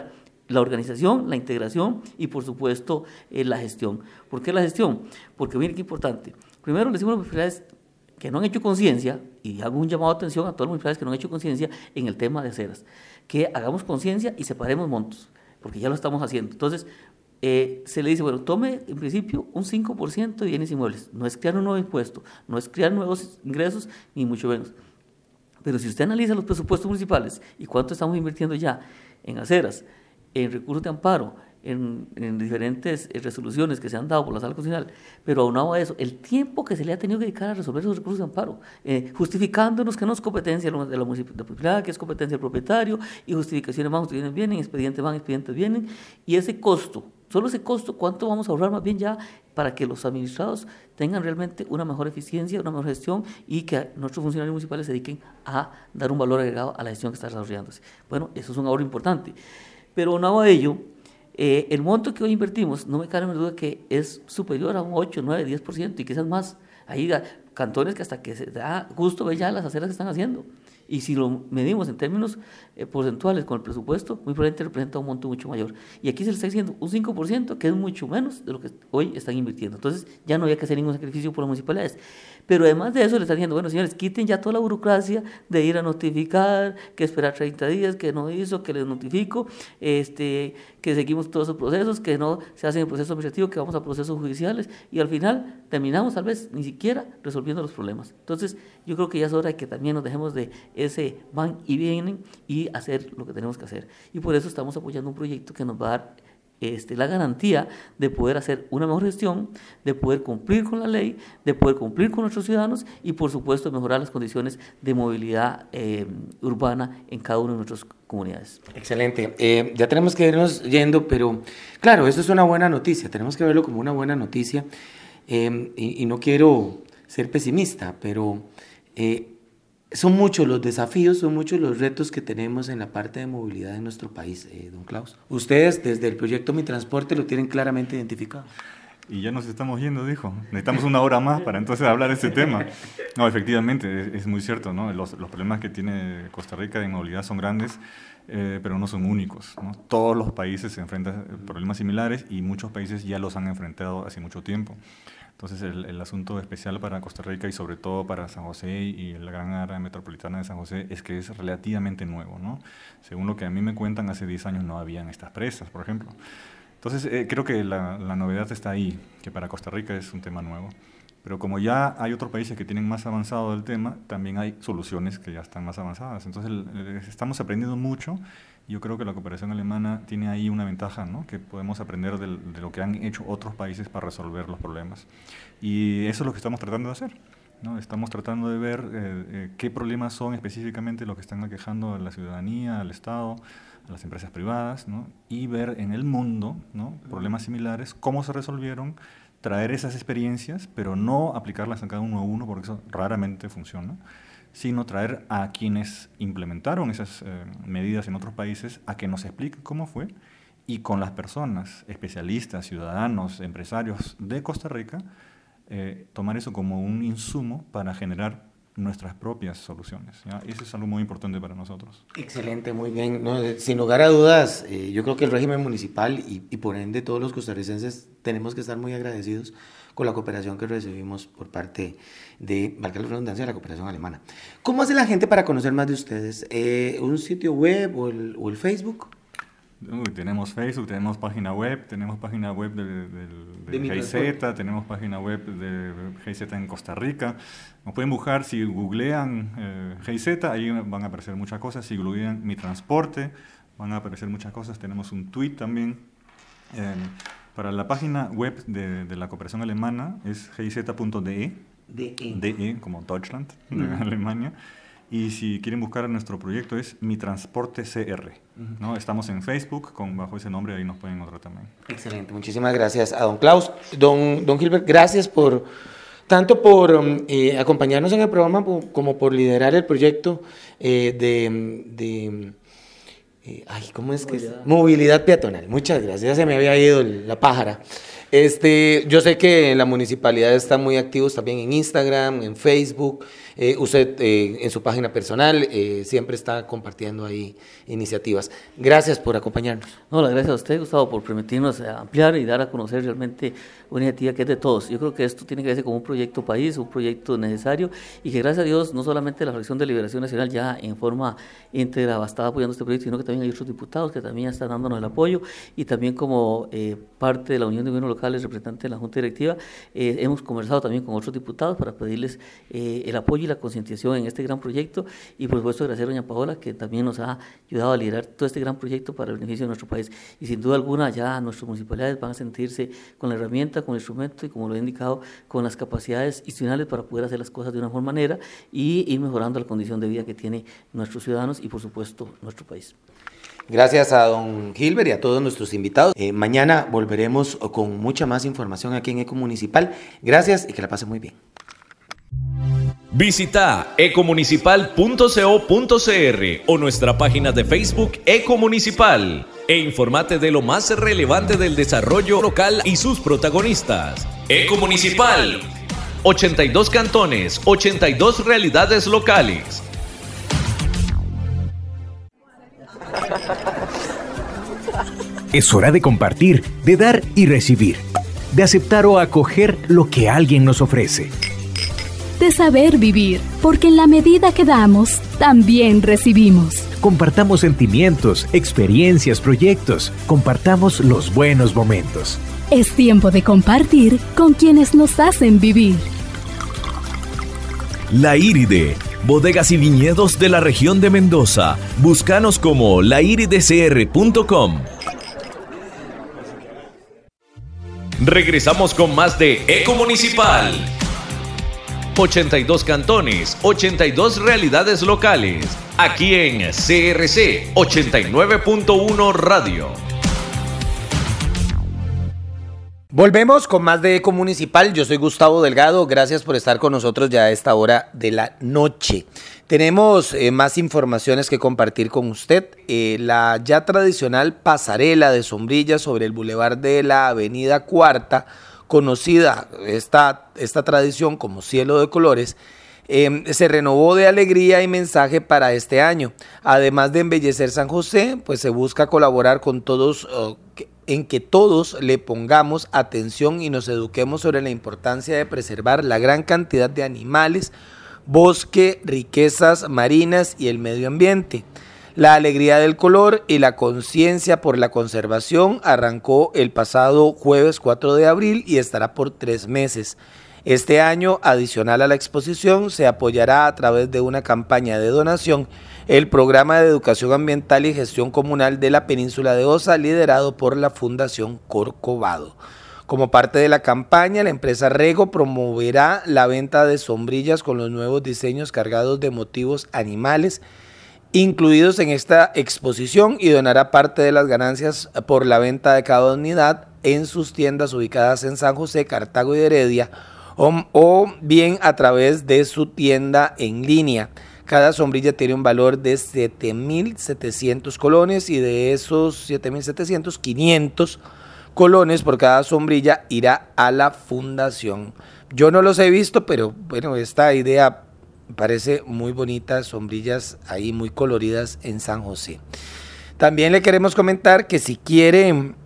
la organización, la integración y, por supuesto, eh, la gestión. ¿Por qué la gestión? Porque miren qué importante. Primero, le decimos a las municipalidades que no han hecho conciencia, y hago un llamado de atención a todas las municipalidades que no han hecho conciencia en el tema de aceras, que hagamos conciencia y separemos montos, porque ya lo estamos haciendo. Entonces, eh, se le dice, bueno, tome en principio un cinco por ciento de bienes inmuebles. No es crear un nuevo impuesto, no es crear nuevos ingresos, ni mucho menos. Pero si usted analiza los presupuestos municipales y cuánto estamos invirtiendo ya en aceras, en recursos de amparo, en, en diferentes eh, resoluciones que se han dado por la Sala Constitucional, pero aunado a eso, el tiempo que se le ha tenido que dedicar a resolver esos recursos de amparo, eh, justificándonos que no es competencia de la municipalidad, que es competencia del propietario, y justificaciones van, justificaciones vienen, expedientes van, expedientes vienen, y ese costo, solo ese costo, ¿cuánto vamos a ahorrar más bien ya para que los administrados tengan realmente una mejor eficiencia, una mejor gestión y que nuestros funcionarios municipales se dediquen a dar un valor agregado a la gestión que está desarrollándose? Bueno, eso es un ahorro importante. Pero aunado a ello, eh, el monto que hoy invertimos, no me cabe en duda que es superior a un ocho, nueve, diez por ciento y quizás más. Hay cantones que hasta que se da gusto ver ya las aceras que están haciendo. Y si lo medimos en términos eh, porcentuales con el presupuesto, muy probablemente representa un monto mucho mayor. Y aquí se le está diciendo un cinco por ciento, que es mucho menos de lo que hoy están invirtiendo. Entonces ya no había que hacer ningún sacrificio por las municipalidades. Pero además de eso le están diciendo, bueno, señores, quiten ya toda la burocracia de ir a notificar, que esperar treinta días, que no hizo, que les notifico, este, que seguimos todos esos procesos, que no se hacen en proceso administrativo, que vamos a procesos judiciales, y al final terminamos tal vez ni siquiera resolviendo los problemas. Entonces yo creo que ya es hora de que también nos dejemos de ese van y vienen y hacer lo que tenemos que hacer. Y por eso estamos apoyando un proyecto que nos va a dar Este, la garantía de poder hacer una mejor gestión, de poder cumplir con la ley, de poder cumplir con nuestros ciudadanos y, por supuesto, mejorar las condiciones de movilidad eh, urbana en cada una de nuestras comunidades. Excelente. Eh, ya tenemos que irnos yendo, pero claro, esto es una buena noticia, tenemos que verlo como una buena noticia eh, y, y no quiero ser pesimista, pero eh, son muchos los desafíos, son muchos los retos que tenemos en la parte de movilidad en nuestro país, eh, don Klaus. Ustedes desde el proyecto Mi Transporte lo tienen claramente identificado. Y ya nos estamos yendo, dijo. Necesitamos una hora más para entonces hablar de este tema. No, efectivamente, es, es muy cierto, ¿no? Los, los problemas que tiene Costa Rica de movilidad son grandes, eh, pero no son únicos, ¿no? Todos los países se enfrentan a problemas similares y muchos países ya los han enfrentado hace mucho tiempo. Entonces, el, el asunto especial para Costa Rica y sobre todo para San José y la gran área metropolitana de San José es que es relativamente nuevo, ¿no? Según lo que a mí me cuentan, hace diez años no habían estas presas, por ejemplo. Entonces, eh, creo que la, la novedad está ahí, que para Costa Rica es un tema nuevo. Pero como ya hay otros países que tienen más avanzado el tema, también hay soluciones que ya están más avanzadas. Entonces, el, estamos aprendiendo mucho. Yo creo que la cooperación alemana tiene ahí una ventaja, ¿no? Que podemos aprender de, de lo que han hecho otros países para resolver los problemas. Y eso es lo que estamos tratando de hacer, ¿no? Estamos tratando de ver eh, eh, qué problemas son específicamente los que están aquejando a la ciudadanía, al Estado, a las empresas privadas, ¿no? Y ver en el mundo, ¿no? Problemas similares, cómo se resolvieron, traer esas experiencias, pero no aplicarlas a cada uno a uno, porque eso raramente funciona, sino traer a quienes implementaron esas eh, medidas en otros países a que nos expliquen cómo fue y con las personas, especialistas, ciudadanos, empresarios de Costa Rica, eh, tomar eso como un insumo para generar nuestras propias soluciones, ¿ya? Eso es algo muy importante para nosotros. Excelente, muy bien. No, sin lugar a dudas, eh, yo creo que el régimen municipal y, y por ende todos los costarricenses tenemos que estar muy agradecidos con la cooperación que recibimos por parte de, valga la redundancia, de la cooperación alemana. ¿Cómo hace la gente para conocer más de ustedes? Eh, ¿Un sitio web o el, o el Facebook? Uy, tenemos Facebook, tenemos página web, tenemos página web de, de, de, de G I Z, tenemos página web de G I Z en Costa Rica. Nos pueden buscar, si googlean eh, G I Z, ahí van a aparecer muchas cosas. Si googlean Mi Transporte, van a aparecer muchas cosas. Tenemos un tweet también. Eh, para la página web de, de la cooperación alemana es g i z punto d e, D E, D E como Deutschland, de uh-huh. Alemania. Y si quieren buscar nuestro proyecto es Mi Transporte C R, uh-huh. ¿no? Estamos en Facebook con, bajo ese nombre, ahí nos pueden encontrar también. Excelente, muchísimas gracias a don Klaus. Don, don Gilbert, gracias por tanto por eh, acompañarnos en el programa como por liderar el proyecto eh, de... de eh, ay, ¿cómo es que es? Movilidad peatonal. Muchas gracias, ya se me había ido la pájara. Este, yo sé que en la municipalidad están muy activos también en Instagram, en Facebook. Eh, usted eh, en su página personal eh, siempre está compartiendo ahí iniciativas. Gracias por acompañarnos. No, la gracias a usted, Gustavo, por permitirnos ampliar y dar a conocer realmente una iniciativa que es de todos. Yo creo que esto tiene que verse como un proyecto país, un proyecto necesario, y que gracias a Dios no solamente la Fracción de Liberación Nacional ya en forma íntegra está apoyando este proyecto, sino que también hay otros diputados que también están dándonos el apoyo, y también como eh, parte de la Unión de Gobiernos Locales, representante de la Junta Directiva, eh, hemos conversado también con otros diputados para pedirles eh, el apoyo y la concientización en este gran proyecto, y por supuesto agradecer a doña Paola, que también nos ha ayudado a liderar todo este gran proyecto para el beneficio de nuestro país, y sin duda alguna ya nuestras municipalidades van a sentirse con la herramienta, con el instrumento y, como lo he indicado, con las capacidades institucionales para poder hacer las cosas de una mejor manera y ir mejorando la condición de vida que tienen nuestros ciudadanos y por supuesto nuestro país. Gracias a don Gilbert y a todos nuestros invitados. Eh, mañana volveremos con mucha más información aquí en Eco Municipal. Gracias y que la pasen muy bien. Visita ecomunicipal punto co punto cr o nuestra página de Facebook Eco Municipal e informate de lo más relevante del desarrollo local y sus protagonistas. Eco Municipal, ochenta y dos cantones, ochenta y dos realidades locales. Es hora de compartir, de dar y recibir, de aceptar o acoger lo que alguien nos ofrece. De saber vivir, porque en la medida que damos, también recibimos. Compartamos sentimientos, experiencias, proyectos. Compartamos los buenos momentos. Es tiempo de compartir con quienes nos hacen vivir. La Iride, bodegas y viñedos de la región de Mendoza. Búscanos como la iride c r punto com. Regresamos con más de Eco Municipal. ochenta y dos cantones, ochenta y dos realidades locales. Aquí en C R C ochenta y nueve punto uno Radio. Volvemos con más de Eco Municipal. Yo soy Gustavo Delgado. Gracias por estar con nosotros ya a esta hora de la noche. Tenemos eh, más informaciones que compartir con usted. Eh, la ya tradicional pasarela de sombrillas sobre el bulevar de la Avenida Cuarta, conocida esta, esta tradición como Cielo de Colores, eh, se renovó de alegría y mensaje para este año. Además de embellecer San José, pues se busca colaborar con todos, uh, que, en que todos le pongamos atención y nos eduquemos sobre la importancia de preservar la gran cantidad de animales, bosque, riquezas marinas y el medio ambiente. La alegría del color y la conciencia por la conservación arrancó el pasado jueves cuatro de abril y estará por tres meses. Este año, adicional a la exposición, se apoyará a través de una campaña de donación el programa de educación ambiental y gestión comunal de la península de Osa, liderado por la Fundación Corcovado. Como parte de la campaña, la empresa Rego promoverá la venta de sombrillas con los nuevos diseños cargados de motivos animales incluidos en esta exposición y donará parte de las ganancias por la venta de cada unidad en sus tiendas ubicadas en San José, Cartago y Heredia, o, o bien a través de su tienda en línea. Cada sombrilla tiene un valor de siete mil setecientos colones y de esos siete mil setecientos, quinientos colones por cada sombrilla irá a la fundación. Yo no los he visto, pero bueno, esta idea parece muy bonita, sombrillas ahí muy coloridas en San José. También le queremos comentar que si quiere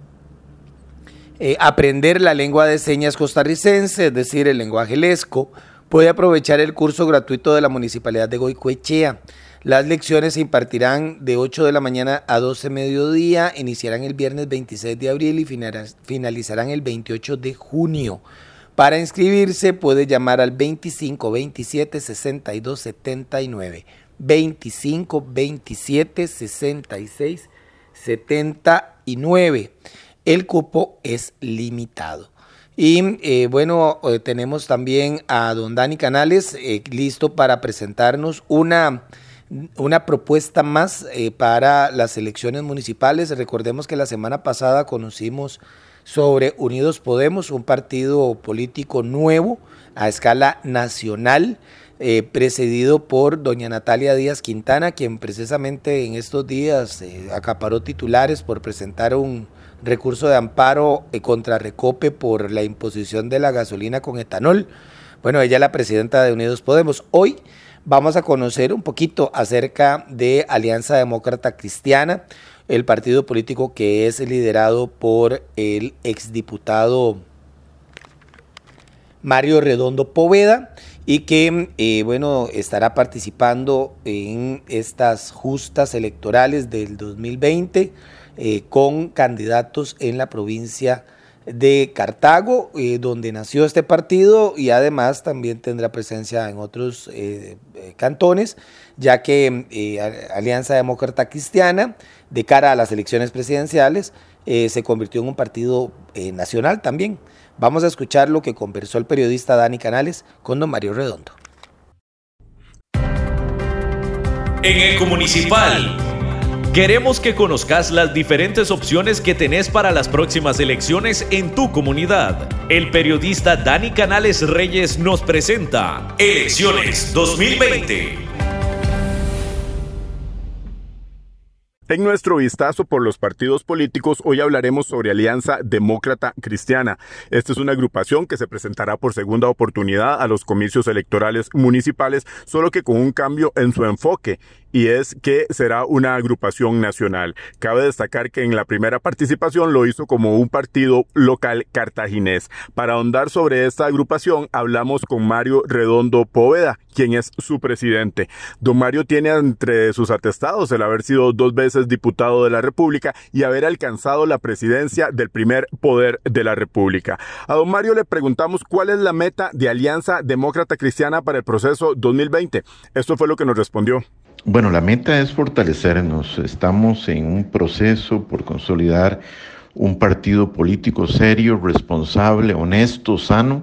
eh, aprender la lengua de señas costarricense, es decir, el lenguaje lesco, puede aprovechar el curso gratuito de la Municipalidad de Goicoechea. Las lecciones se impartirán de ocho de la mañana a doce mediodía, iniciarán el viernes veintiséis de abril y finalizarán el veintiocho de junio. Para inscribirse puede llamar al veinticinco veintisiete sesenta y dos setenta y nueve, veinticinco veintisiete sesenta y seis setenta y nueve. El cupo es limitado. Y eh, bueno, eh, tenemos también a don Dani Canales eh, listo para presentarnos una, una propuesta más eh, para las elecciones municipales. Recordemos que la semana pasada conocimos sobre Unidos Podemos, un partido político nuevo a escala nacional, eh, precedido por doña Natalia Díaz Quintana, quien precisamente en estos días eh, acaparó titulares por presentar un recurso de amparo eh, contra Recope por la imposición de la gasolina con etanol. Bueno, ella es la presidenta de Unidos Podemos. Hoy vamos a conocer un poquito acerca de Alianza Demócrata Cristiana, el partido político que es liderado por el exdiputado Mario Redondo Poveda y que, eh, bueno, estará participando en estas justas electorales del dos mil veinte eh, con candidatos en la provincia de Cartago, eh, donde nació este partido, y además también tendrá presencia en otros eh, eh, cantones, ya que eh, Alianza Demócrata Cristiana, de cara a las elecciones presidenciales, eh, se convirtió en un partido eh, nacional también. Vamos a escuchar lo que conversó el periodista Dani Canales con don Mario Redondo. En Ecomunicipal, queremos que conozcas las diferentes opciones que tenés para las próximas elecciones en tu comunidad. El periodista Dani Canales Reyes nos presenta Elecciones dos mil veinte. En nuestro vistazo por los partidos políticos, hoy hablaremos sobre Alianza Demócrata Cristiana. Esta es una agrupación que se presentará por segunda oportunidad a los comicios electorales municipales, solo que con un cambio en su enfoque, y es que será una agrupación nacional. Cabe destacar que en la primera participación lo hizo como un partido local cartaginés. Para ahondar sobre esta agrupación, hablamos con Mario Redondo Poveda, quien es su presidente. Don Mario tiene entre sus atestados el haber sido dos veces diputado de la República y haber alcanzado la presidencia del primer poder de la República. A don Mario le preguntamos cuál es la meta de Alianza Demócrata Cristiana para el proceso dos mil veinte. Esto fue lo que nos respondió. Bueno, la meta es fortalecernos. Estamos en un proceso por consolidar un partido político serio, responsable, honesto, sano,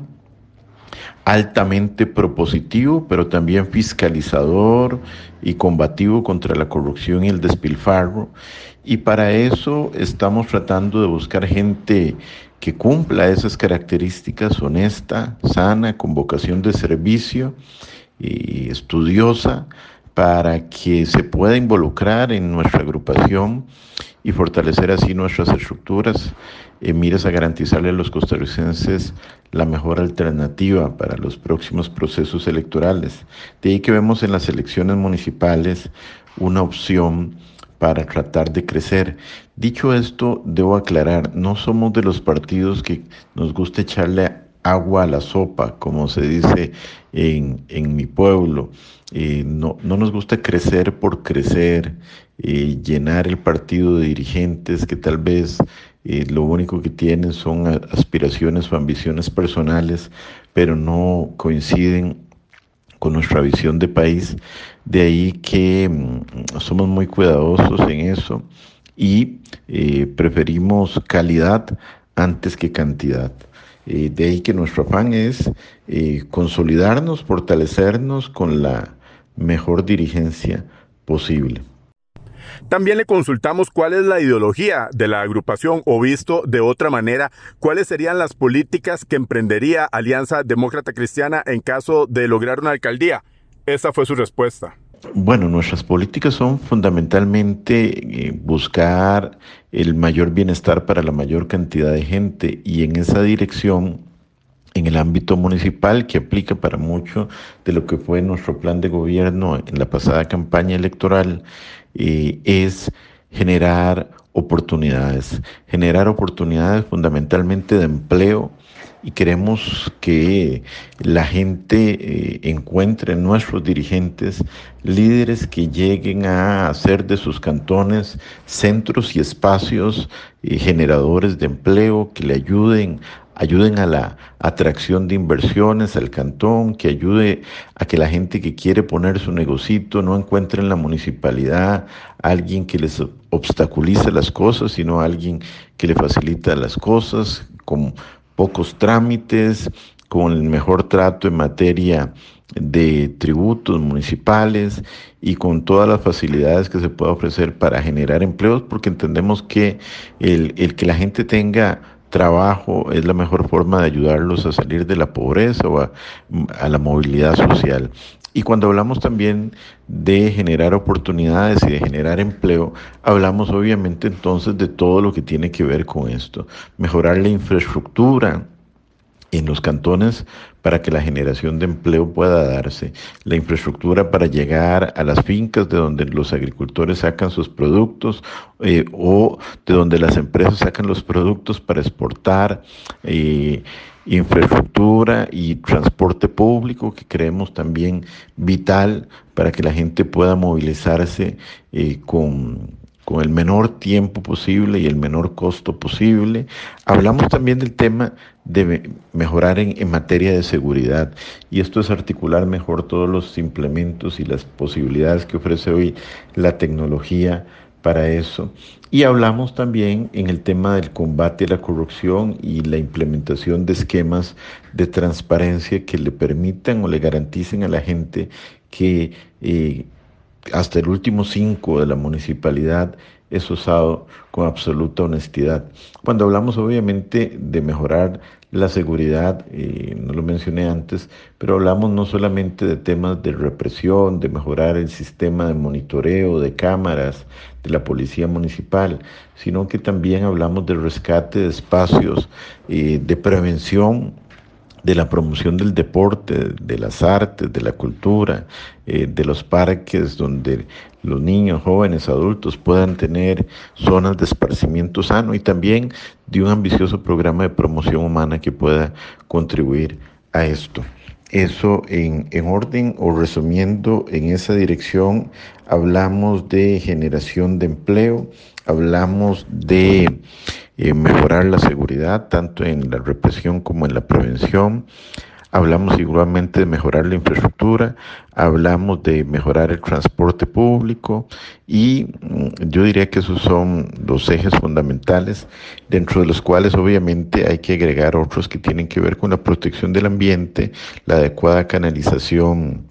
altamente propositivo, pero también fiscalizador y combativo contra la corrupción y el despilfarro. Y para eso estamos tratando de buscar gente que cumpla esas características: honesta, sana, con vocación de servicio y estudiosa, para que se pueda involucrar en nuestra agrupación y fortalecer así nuestras estructuras, en miras a garantizarle a los costarricenses la mejor alternativa para los próximos procesos electorales. De ahí que vemos en las elecciones municipales una opción para tratar de crecer. Dicho esto, debo aclarar, no somos de los partidos que nos gusta echarle agua a la sopa, como se dice en, en mi pueblo. Eh, no, no nos gusta crecer por crecer, eh, llenar el partido de dirigentes que tal vez eh, lo único que tienen son aspiraciones o ambiciones personales, pero no coinciden con nuestra visión de país. De ahí que mm, somos muy cuidadosos en eso y eh, preferimos calidad antes que cantidad. Eh, de ahí que nuestro afán es eh, consolidarnos, fortalecernos con la mejor dirigencia posible. También le consultamos cuál es la ideología de la agrupación, o visto de otra manera, cuáles serían las políticas que emprendería Alianza Demócrata Cristiana en caso de lograr una alcaldía. Esa fue su respuesta. Bueno, nuestras políticas son fundamentalmente eh, buscar el mayor bienestar para la mayor cantidad de gente, y en esa dirección, en el ámbito municipal, que aplica para mucho de lo que fue nuestro plan de gobierno en la pasada campaña electoral, eh, es generar oportunidades, generar oportunidades fundamentalmente de empleo, y queremos que la gente eh, encuentre en nuestros dirigentes líderes que lleguen a hacer de sus cantones centros y espacios eh, generadores de empleo, que le ayuden ayuden a la atracción de inversiones al cantón, que ayude a que la gente que quiere poner su negocito no encuentre en la municipalidad a alguien que les obstaculice las cosas, sino a alguien que le facilita las cosas con pocos trámites, con el mejor trato en materia de tributos municipales y con todas las facilidades que se pueda ofrecer para generar empleos, porque entendemos que el, el que la gente tenga trabajo es la mejor forma de ayudarlos a salir de la pobreza o a, a la movilidad social. Y cuando hablamos también de generar oportunidades y de generar empleo, hablamos obviamente entonces de todo lo que tiene que ver con esto. Mejorar la infraestructura en los cantones para que la generación de empleo pueda darse, la infraestructura para llegar a las fincas de donde los agricultores sacan sus productos eh, o de donde las empresas sacan los productos para exportar, eh, infraestructura y transporte público que creemos también vital para que la gente pueda movilizarse eh, con... con el menor tiempo posible y el menor costo posible. Hablamos también del tema de mejorar en, en materia de seguridad, y esto es articular mejor todos los implementos y las posibilidades que ofrece hoy la tecnología para eso. Y hablamos también en el tema del combate a la corrupción y la implementación de esquemas de transparencia que le permitan o le garanticen a la gente que eh, hasta el último cinco de la municipalidad es usado con absoluta honestidad. Cuando hablamos obviamente de mejorar la seguridad, eh, no lo mencioné antes, pero hablamos no solamente de temas de represión, de mejorar el sistema de monitoreo, de cámaras, de la policía municipal, sino que también hablamos del rescate de espacios eh, de prevención, de la promoción del deporte, de las artes, de la cultura, eh, de los parques donde los niños, jóvenes, adultos puedan tener zonas de esparcimiento sano, y también de un ambicioso programa de promoción humana que pueda contribuir a esto. Eso en, en orden, o resumiendo en esa dirección, hablamos de generación de empleo, hablamos de eh, mejorar la seguridad, tanto en la represión como en la prevención. Hablamos igualmente de mejorar la infraestructura, hablamos de mejorar el transporte público, y yo diría que esos son los ejes fundamentales, dentro de los cuales obviamente hay que agregar otros que tienen que ver con la protección del ambiente, la adecuada canalización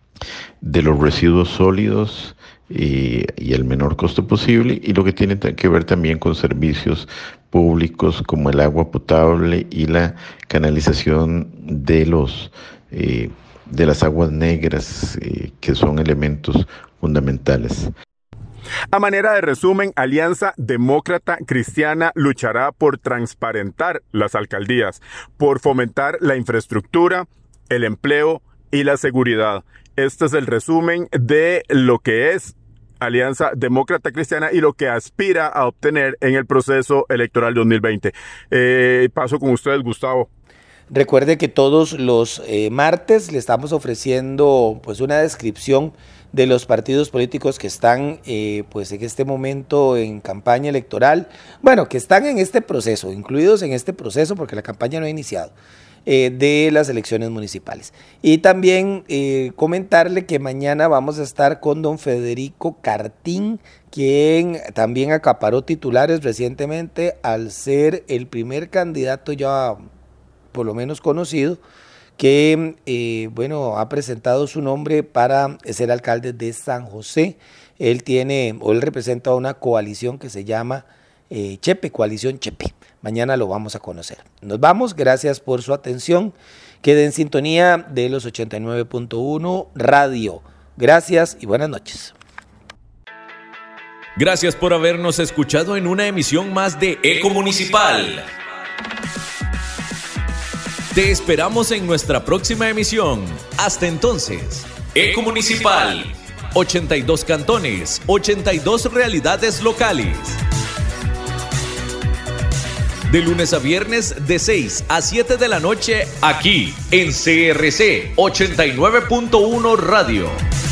de los residuos sólidos y, y el menor costo posible, y lo que tiene que ver también con servicios públicos como el agua potable y la canalización de los eh, de las aguas negras, eh, que son elementos fundamentales. A manera de resumen, Alianza Demócrata Cristiana luchará por transparentar las alcaldías, por fomentar la infraestructura, el empleo y la seguridad. Este es el resumen de lo que es Alianza Demócrata Cristiana y lo que aspira a obtener en el proceso electoral dos mil veinte. Eh, paso con ustedes, Gustavo. Recuerde que todos los eh, martes le estamos ofreciendo pues una descripción de los partidos políticos que están eh, pues en este momento en campaña electoral, bueno, que están en este proceso, incluidos en este proceso porque la campaña no ha iniciado, eh, de las elecciones municipales. Y también eh, comentarle que mañana vamos a estar con don Federico Cartín, quien también acaparó titulares recientemente al ser el primer candidato ya por lo menos conocido, que eh, bueno, ha presentado su nombre para ser alcalde de San José. Él tiene, o él representa una coalición que se llama eh, Chepe, Coalición Chepe. Mañana lo vamos a conocer. Nos vamos, gracias por su atención. Quede en sintonía de los ochenta y nueve punto uno Radio. Gracias y buenas noches. Gracias por habernos escuchado en una emisión más de Eco Municipal. Te esperamos en nuestra próxima emisión. Hasta entonces, Eco Municipal, ochenta y dos cantones, ochenta y dos realidades locales. De lunes a viernes de seis a siete de la noche, aquí en C R C ochenta y nueve punto uno Radio.